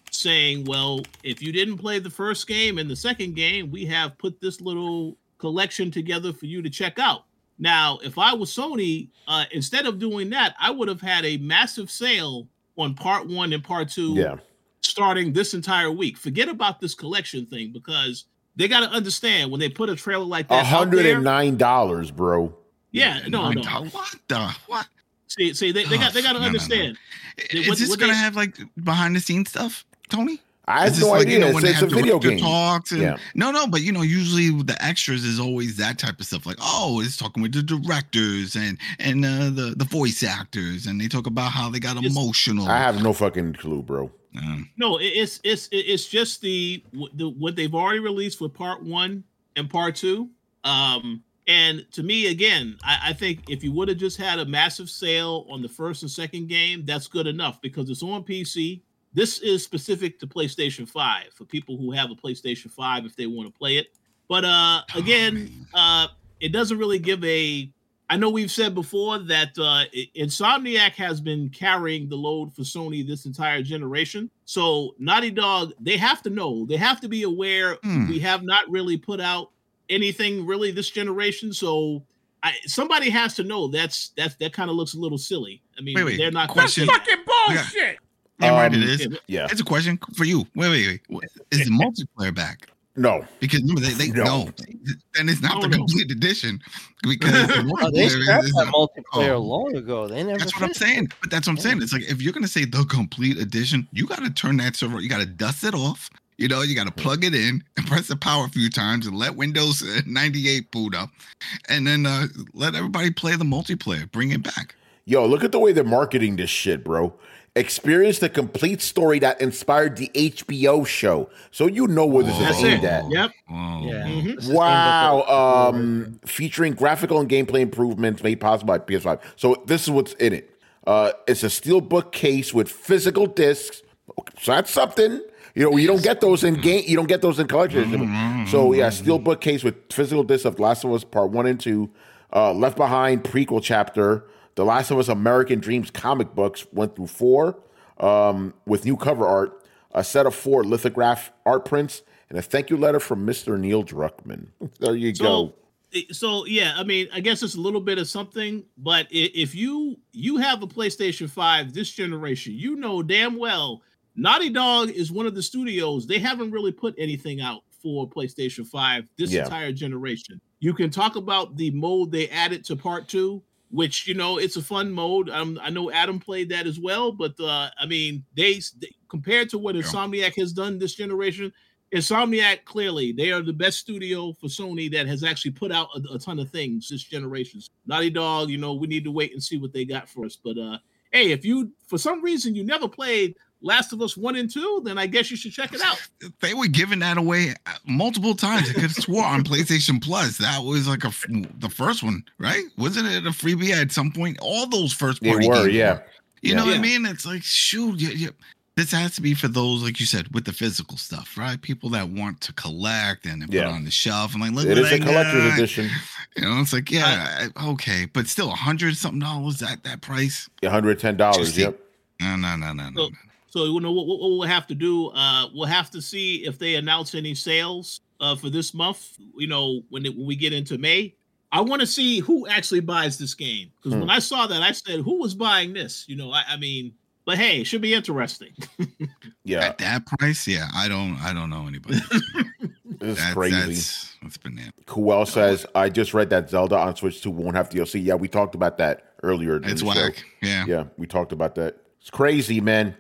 saying, well, if you didn't play the first game and the second game, we have put this little collection together for you to check out. Now, if I was Sony, uh, instead of doing that, I would have had a massive sale on part one and part two Yeah. starting this entire week. Forget about this collection thing, because they got to understand when they put a trailer like that one hundred out nine dollars, there, bro. yeah, no, no. What the what? See, see, they, they got they got to Oh, no, no, no. understand. Is What- this what gonna they- have like behind the scenes stuff, Tony? I have Is no this like, idea. you know, it's when they it's a have video director game. talks and, Yeah. No, no, but you know, usually the extras is always that type of stuff. Like, oh, it's talking with the directors and and uh, the the voice actors, and they talk about how they got It's- emotional. I have no fucking clue, bro. Uh, No, it- it's it's it's just the, the what they've already released for part one and part two. Um, and to me, again, I, I think if you would have just had a massive sale on the first and second game, that's good enough, because it's on P C. This is specific to PlayStation five for people who have a PlayStation five if they want to play it. But uh, again, uh, it doesn't really give a. I know we've said before that uh, Insomniac has been carrying the load for Sony this entire generation. So Naughty Dog, they have to know, they have to be aware. Hmm. We have not really put out anything really this generation. So I, somebody has to know that's that's that kind of looks a little silly. I mean, Wait, wait, they're not question. gonna- Fucking bullshit. damn right Um, it is. Yeah. It's a question for you. Wait, wait, wait. Is the multiplayer back? No. Because remember, they, they No. no. And it's not Oh, the no. complete edition because the Oh, they multiplayer scrapped is, that is multiplayer oh. long ago. They never. That's what I'm finished saying. it. But that's what I'm saying. It's like if you're gonna say the complete edition, you gotta turn that server, you gotta dust it off. You know, you gotta plug it in and press the power a few times and let Windows ninety-eight boot up, and then uh, let everybody play the multiplayer. Bring it back. Yo, look at the way they're marketing this shit, bro. Experience the complete story that inspired the H B O show. So you know where this That's is aimed it. at. Yep. Whoa. Yeah. Mhm. This is Wow. aimed at the- Um, featuring graphical and gameplay improvements made possible by P S five. So this is what's in it. Uh, it's a steelbook case with physical discs. So that's something. You know, you don't get those in game. You don't get those in collections. So yeah, steelbook case with physical discs of Last of Us Part One and Two, uh, Left Behind prequel chapter, The Last of Us American Dreams comic books one through four, um, with new cover art, a set of four lithograph art prints, and a thank you letter from Mister Neil Druckmann. There you go. So, so yeah, I mean, I guess it's a little bit of something, but i- if you you have a PlayStation five this generation, you know damn well Naughty Dog is one of the studios. They haven't really put anything out for PlayStation five this Yeah. entire generation. You can talk about the mode they added to part two, which, you know, it's a fun mode. Um, I know Adam played that as well, but uh, I mean, they, they compared to what Insomniac has done this generation, Insomniac, clearly, they are the best studio for Sony that has actually put out a, a ton of things this generation. Naughty Dog, you know, we need to wait and see what they got for us. But uh, hey, if you, for some reason, you never played Last of Us one and two, then I guess you should check it out. They were giving that away multiple times. I could have swore on PlayStation Plus that was like a f- the first one, right? Wasn't it a freebie at some point? All those first They party were, games yeah. were. You Yeah. know what I Yeah. mean? It's like, shoot, yeah, yeah. This has to be for those, like you said, with the physical stuff, right? People that want to collect and put Yeah. it on the shelf and like, look It what is I a collector's got. edition. You know, it's like, yeah, I- okay, but still, a hundred something dollars at that price. one hundred ten dollars, Just yep. No, no, no, no, no. So, so you know what, what we'll have to do? Uh, we'll have to see if they announce any sales uh, for this month. You know, when, it, when we get into May, I want to see who actually buys this game, because Hmm. when I saw that, I said, "Who was buying this?" You know, I, I mean, but hey, it should be interesting. Yeah, At that price, yeah, I don't, I don't know anybody. it's That's, crazy. That's, that's banana. Kuel says, I just read that Zelda on Switch two won't have D L C. Yeah, we talked about that earlier. in It's the show. whack. Yeah. Yeah, we talked about that. It's crazy, man.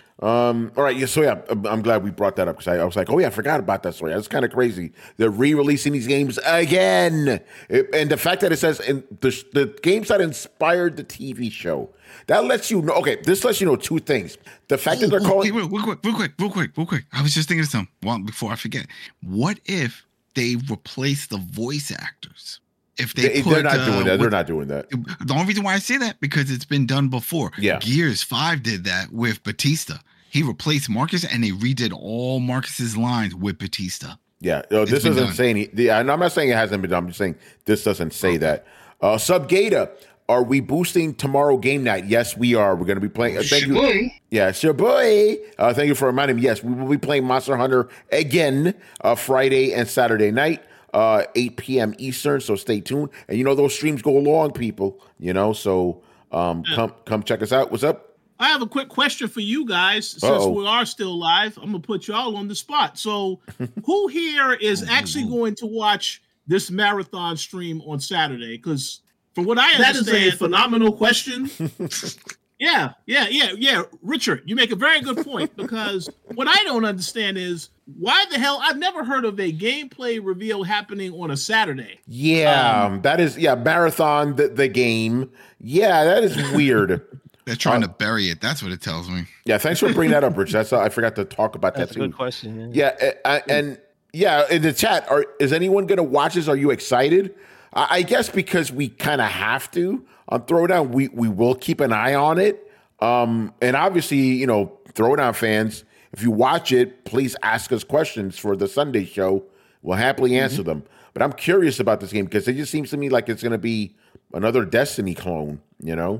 Um, all right, yeah, so yeah, I'm I'm glad we brought that up because I, I was like, oh yeah, I forgot about that story. That's kind of crazy. They're re-releasing these games again, It- and the fact that it says in the the games that inspired the T V show, that lets you know. Okay, this lets you know two things: the fact that they're Oh, calling. wait, real, real quick, real quick, real quick, real quick. I was just thinking of something. Well, before I forget, what if they replace the voice actors? If they, They, put, are not uh, doing that. They're with- not doing that. The only reason why I say that because it's been done before. Yeah. Gears five did that with Batista. He replaced Marcus, and they redid all Marcus's lines with Batista. Yeah, no, this been isn't done. saying. He, the, and I'm not saying it hasn't been done. I'm just saying this doesn't say that. Uh, Subgata, are we boosting tomorrow game night? Yes, we are. We're going to be playing. Uh, thank you. Boy. Yeah, it's your boy. Uh, thank you for reminding me. Yes, we will be playing Monster Hunter again uh, Friday and Saturday night, uh, eight p.m. Eastern. So stay tuned. And you know those streams go long, people. You know, so um, Yeah. come come check us out. What's up? I have a quick question for you guys. Since Uh-oh. we are still live, I'm gonna put y'all on the spot. So, who here is actually going to watch this marathon stream on Saturday? Because from what I That is understand, a phenomenal question. yeah, yeah, yeah, yeah. Richard, you make a very good point because what I don't understand is why the hell I've never heard of a gameplay reveal happening on a Saturday. Yeah, um, that is yeah marathon the, the game. Yeah, that is weird. They're trying Uh, to bury it. That's what it tells me. Yeah, thanks for bringing that up, Rich. That's uh, I forgot to talk about That's that a too. good question. Yeah. Yeah, uh, and yeah, in the chat, are is anyone going to watch this? Are you excited? I, I guess because we kind of have to on Throwdown, we we will keep an eye on it. Um, and obviously, you know, Throwdown fans, if you watch it, please ask us questions for the Sunday show. We'll happily answer Mm-hmm. them. But I'm curious about this game because it just seems to me like it's going to be another Destiny clone. You know.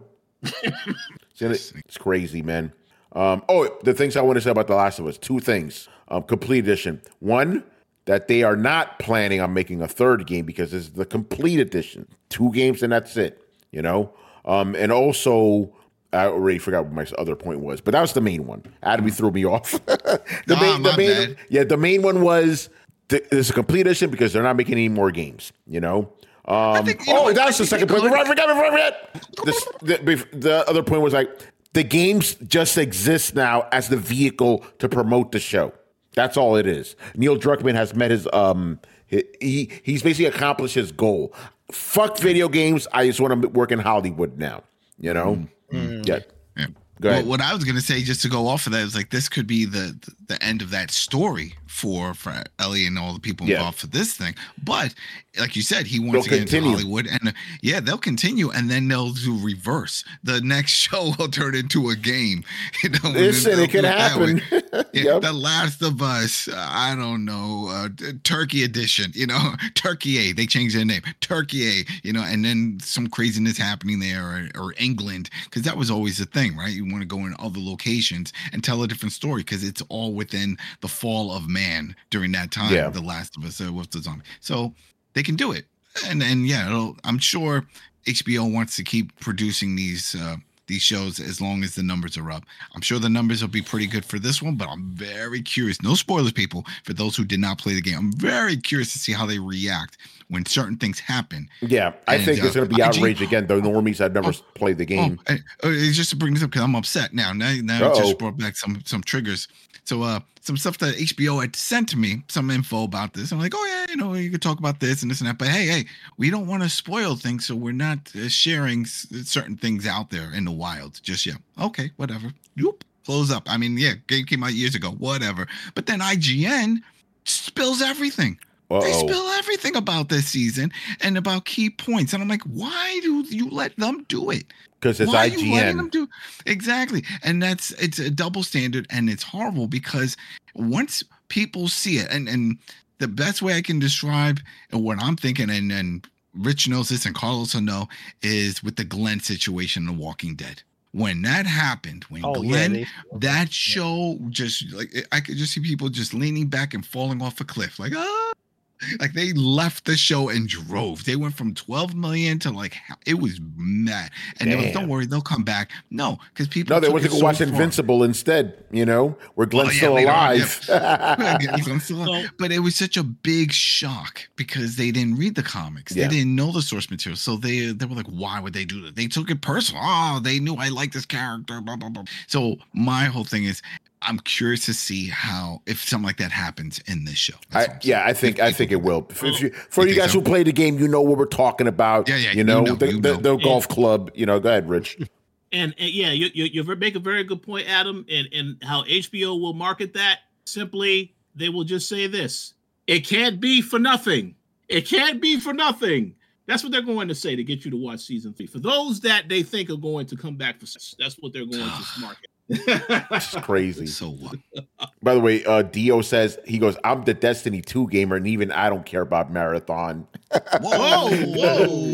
It's, gonna, it's crazy, man. Um, oh, the things I want to say about The Last of Us. Two things. Um, complete edition. One, that they are not planning on making a third game because it's the complete edition. Two games and that's it, you know? Um, and also, I already forgot what my other point was, but that was the main one. Adam threw me off. the Ah, main, the my main, bad. yeah, the main one was th- it's a complete edition because they're not making any more games, you know? Um, think, you know oh, what, that I was the think second they point. could. Right, forgot, forgot, forgot. This, the, bef- the other point was like the games just exist now as the vehicle to promote the show. That's all it is. Neil Druckmann has met his um he, he he's basically accomplished his goal. Fuck video games. I just want to work in Hollywood now. You know. Mm. Yeah. Yeah. Go Well, ahead. what I was going to say, just to go off of that, is like this could be the the end of that story for for Ellie and all the people Yeah. involved for this thing. But like you said, he wants They'll to get continue. into Hollywood, and uh, yeah, they'll continue, and then they'll do reverse. The next show will turn into a game. You know, Listen, they'll it can do that way. happen. Yeah, Yep. The Last of Us, uh, I don't know, uh, t- Turkey edition, you know, Turkey A, they changed their name, Turkey A, you know, and then some craziness happening there, or, or England, because that was always the thing, right? You want to go in other locations and tell a different story because it's all within the fall of man during that time, Yeah. The Last of Us uh, with the zombie. So they can do it. And, and yeah, it'll, I'm sure H B O wants to keep producing these uh, these shows as long as the numbers are up. I'm sure the numbers will be pretty good for this one, but I'm very curious. No spoilers, people, for those who did not play the game. I'm very curious to see how they react when certain things happen. Yeah, I And, think uh, there's going to be I G outrage again. The normies that never Oh, played the game. Oh, and, uh, it's just to bring this up because I'm upset now. Now, now it Uh-oh. just brought back some some triggers. So, uh, some stuff that H B O had sent to me, some info about this. I'm like, oh yeah, you know, you could talk about this and this and that. But hey, hey, we don't want to spoil things, so we're not uh, sharing s- certain things out there in the wild just yet. Okay, whatever. Whoop, close up. I mean, yeah, game came out years ago, whatever. But then I G N spills everything. They Uh-oh. spill everything about this season and about key points. And I'm like, why do you let them do it? Because it's Why are you letting I G them N. do exactly? And that's it's a double standard, and it's horrible because once people see it, and and the best way I can describe what I'm thinking, and and Rich knows this, and Carlos will know, is with the Glenn situation in The Walking Dead. When that happened, when Oh, yeah, Glenn, they- that show just like I could just see people just leaning back and falling off a cliff, like ah. Like they left the show and drove. They went from twelve million to like it was mad. And they was, Damn. don't worry, they'll come back. No, because people No, they took went to it go so watch far. Invincible instead. You know, where Glenn's Well, yeah, still later on, alive. Yeah, I'm still- So- but it was such a big shock because they didn't read the comics. Yeah. They didn't know the source material. So they they were like, why would they do that? They took it personal. Oh, they knew I like this character. Blah, blah, blah. So my whole thing is I'm curious to see how if something like that happens in this show. That's I, all I'm saying. yeah, I think If I think it people- will. If you, for You you think guys so? who play the game, you know what we're talking about. Yeah, yeah, You you know, know, the, you the, know. the golf club. You know, go ahead, Rich. And, and yeah, you, you you make a very good point, Adam, and and how H B O will market that. Simply, they will just say this: it can't be for nothing. It can't be for nothing. That's what they're going to say to get you to watch season three. For those that they think are going to come back for, that's what they're going to market. It's crazy. So what? By the way, uh, Dio says he goes, "I'm the Destiny two gamer, and even I don't care about marathon." Whoa, whoa.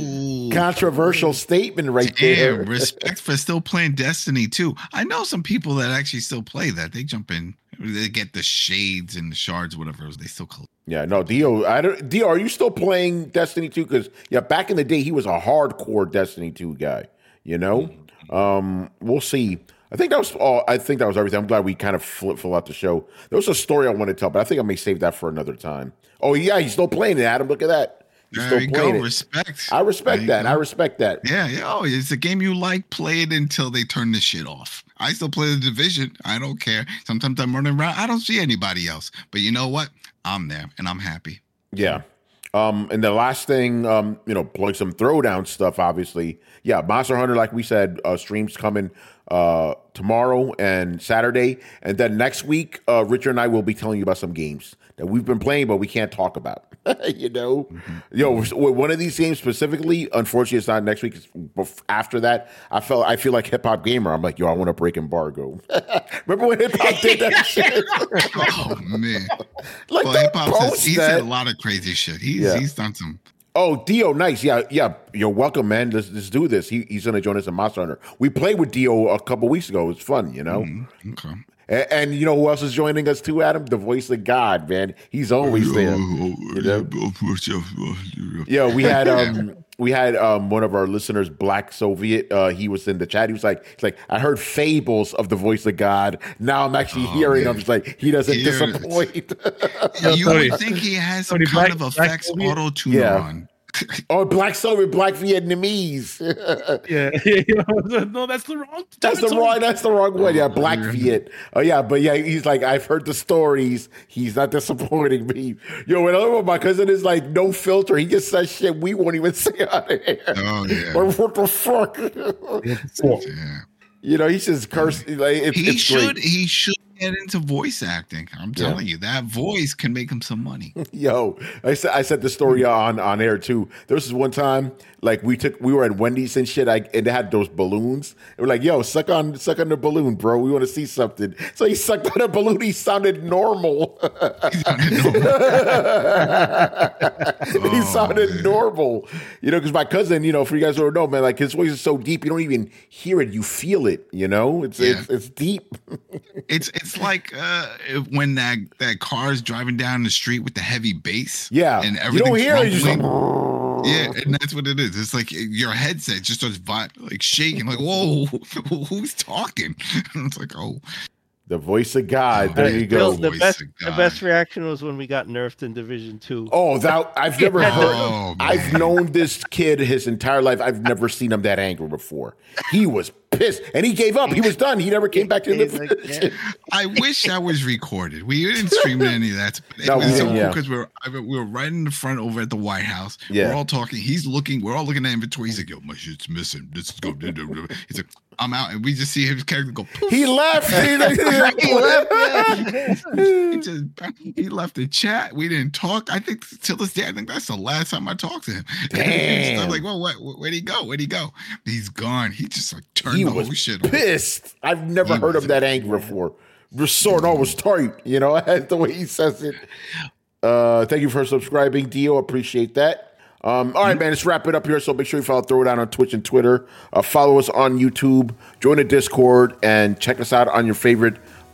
controversial statement right Damn, there. respect for still playing Destiny two. I know some people that actually still play that. They jump in, they get the shades and the shards, whatever. They still collect. Yeah, no, Dio. I don't. Dio, are you still playing Destiny two? Because yeah, back in the day, he was a hardcore Destiny two guy. You know, um, we'll see. I think that was all. I think that was everything. I'm glad we kind of flip fill out the show. There was a story I wanted to tell, but I think I may save that for another time. Oh yeah, he's still playing it, Adam. Look at that. He's There still you playing go. it. Respect. I respect There you that. go. I respect that. Yeah, yeah. Oh, it's a game you like. Play it until they turn the shit off. I still play the Division. I don't care. Sometimes I'm running around. I don't see anybody else. But you know what? I'm there and I'm happy. Yeah. Um, and the last thing, um, you know, plug some throwdown stuff, obviously. Yeah, Monster Hunter, like we said, uh, streams coming uh, tomorrow and Saturday. And then next week, uh, Richard and I will be telling you about some games that we've been playing, but we can't talk about. you know? Mm-hmm. Yo, with one of these games specifically, unfortunately, it's not next week. It's after that, I felt I feel like Hip Hop Gamer. I'm like, yo, I want to break embargo. Remember when Hip Hop did that shit? Oh, man. Like, Well, don't hip hop post says he's that. said a lot of crazy shit. He's Yeah. he's done some. Oh, Dio, nice. Yeah, yeah. You're welcome, man. Let's, let's do this. He, he's going to join us in Monster Hunter. We played with Dio a couple weeks ago. It was fun, you know? Mm, okay. And, and you know who else is joining us too, Adam? The voice of God, man. He's always there. You know? Yeah, we had um we had um one of our listeners, Black Soviet. Uh, he was in the chat. He was like, he's like, I heard fables of the voice of God. Now I'm actually Oh, hearing man. him. He's like, he doesn't Hear it. disappoint. You Tony. would think he has some Tony, kind Black- of Black effects Soviet? auto tune Yeah. on. Oh, Black Soviet, Black Vietnamese. Yeah, no, that's the wrong. That's the wrong. That's the wrong one. Yeah, Black yeah. Viet. Oh yeah, but yeah, he's like, I've heard the stories. He's not disappointing me. Yo, and other one, my cousin is like, no filter. He just says shit we won't even say on air. Oh yeah. Like, what the fuck? yeah. You know, he just curse. Like, it, He it's should great. he should get into voice acting. I'm Yeah. telling you, that voice can make him some money. Yo, I said I said the story on on air too. There was this one time, like we took we were at Wendy's and shit, I, and they had those balloons. And we're like, yo, suck on suck on the balloon, bro. We want to see something. So he sucked on a balloon. He sounded normal. He sounded normal. he Oh, sounded man. normal. You know, because my cousin, you know, for you guys who don't know, man, like his voice is so deep, you don't even hear it. You feel it. You know, it's Yeah. it's it's deep. It's it's like uh, when that that car is driving down the street with the heavy bass. Yeah, and you everything's don't hear it. You just like, rumbling. Yeah, and that's what it is. It's like your headset just starts vi- like shaking. Like, whoa, who's talking? And it's like, oh, the voice of God. Oh, There man. you Bill, go. the Voice best of the God. best reaction was when we got nerfed in Division Two. Oh, that I've never heard. Oh, I've man. known this kid his entire life. I've never seen him that angry before. He was pissed, and he gave up. He was done. He never came back to He's the like, division. I wish that was recorded. We didn't stream any of that. But it No, we was so didn't, cool yeah. because we were I mean, we were right in the front over at the White House. Yeah. We're all talking. He's looking. We're all looking at inventory. He's like, "Yo, my shit's missing. This is going." He's like, "I'm out," and we just see his character go. Poof. He left. He, He left, yeah. he just he left the chat. We didn't talk. I think till this day, I think that's the last time I talked to him. Damn. I'm like, well, what, where'd he go? Where'd he go? He's gone. He just like turned He the was whole shit off. pissed. I've never He heard was him that angry before. Resort was tight. You know, that's the way he says it. Uh, thank you for subscribing, Dio. Appreciate that. Um, all right, man, let's wrap it up here. So make sure you follow Throw It Down on Twitch and Twitter. Uh, follow us on YouTube. Join the Discord and check us out on your favorite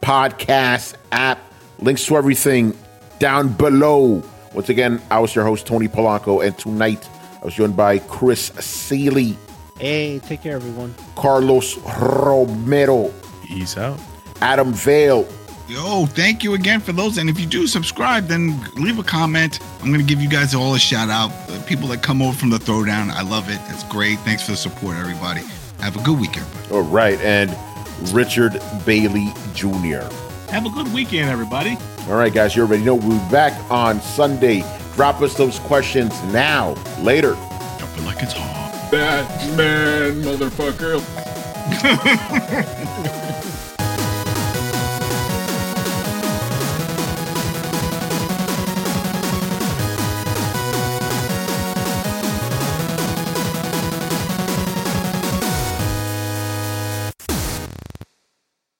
podcast app. Links to everything down below. Once again, I was your host, Tony Polanco, and tonight I was joined by Chris Seeley, Hey, take care, everyone. Carlos Romero, Peace out. Adam Vale. Yo, thank you again for those. And if you do subscribe, then leave a comment. I'm going to give you guys all a shout out. The people that come over from the Throwdown, I love it. It's great. Thanks for the support, everybody. Have a good weekend. All right, and Richard Bailey Junior Have a good weekend, everybody. All right, guys, you already know we'll be back on Sunday. Drop us those questions now. Later. Drop it like it's hot. Batman, motherfucker.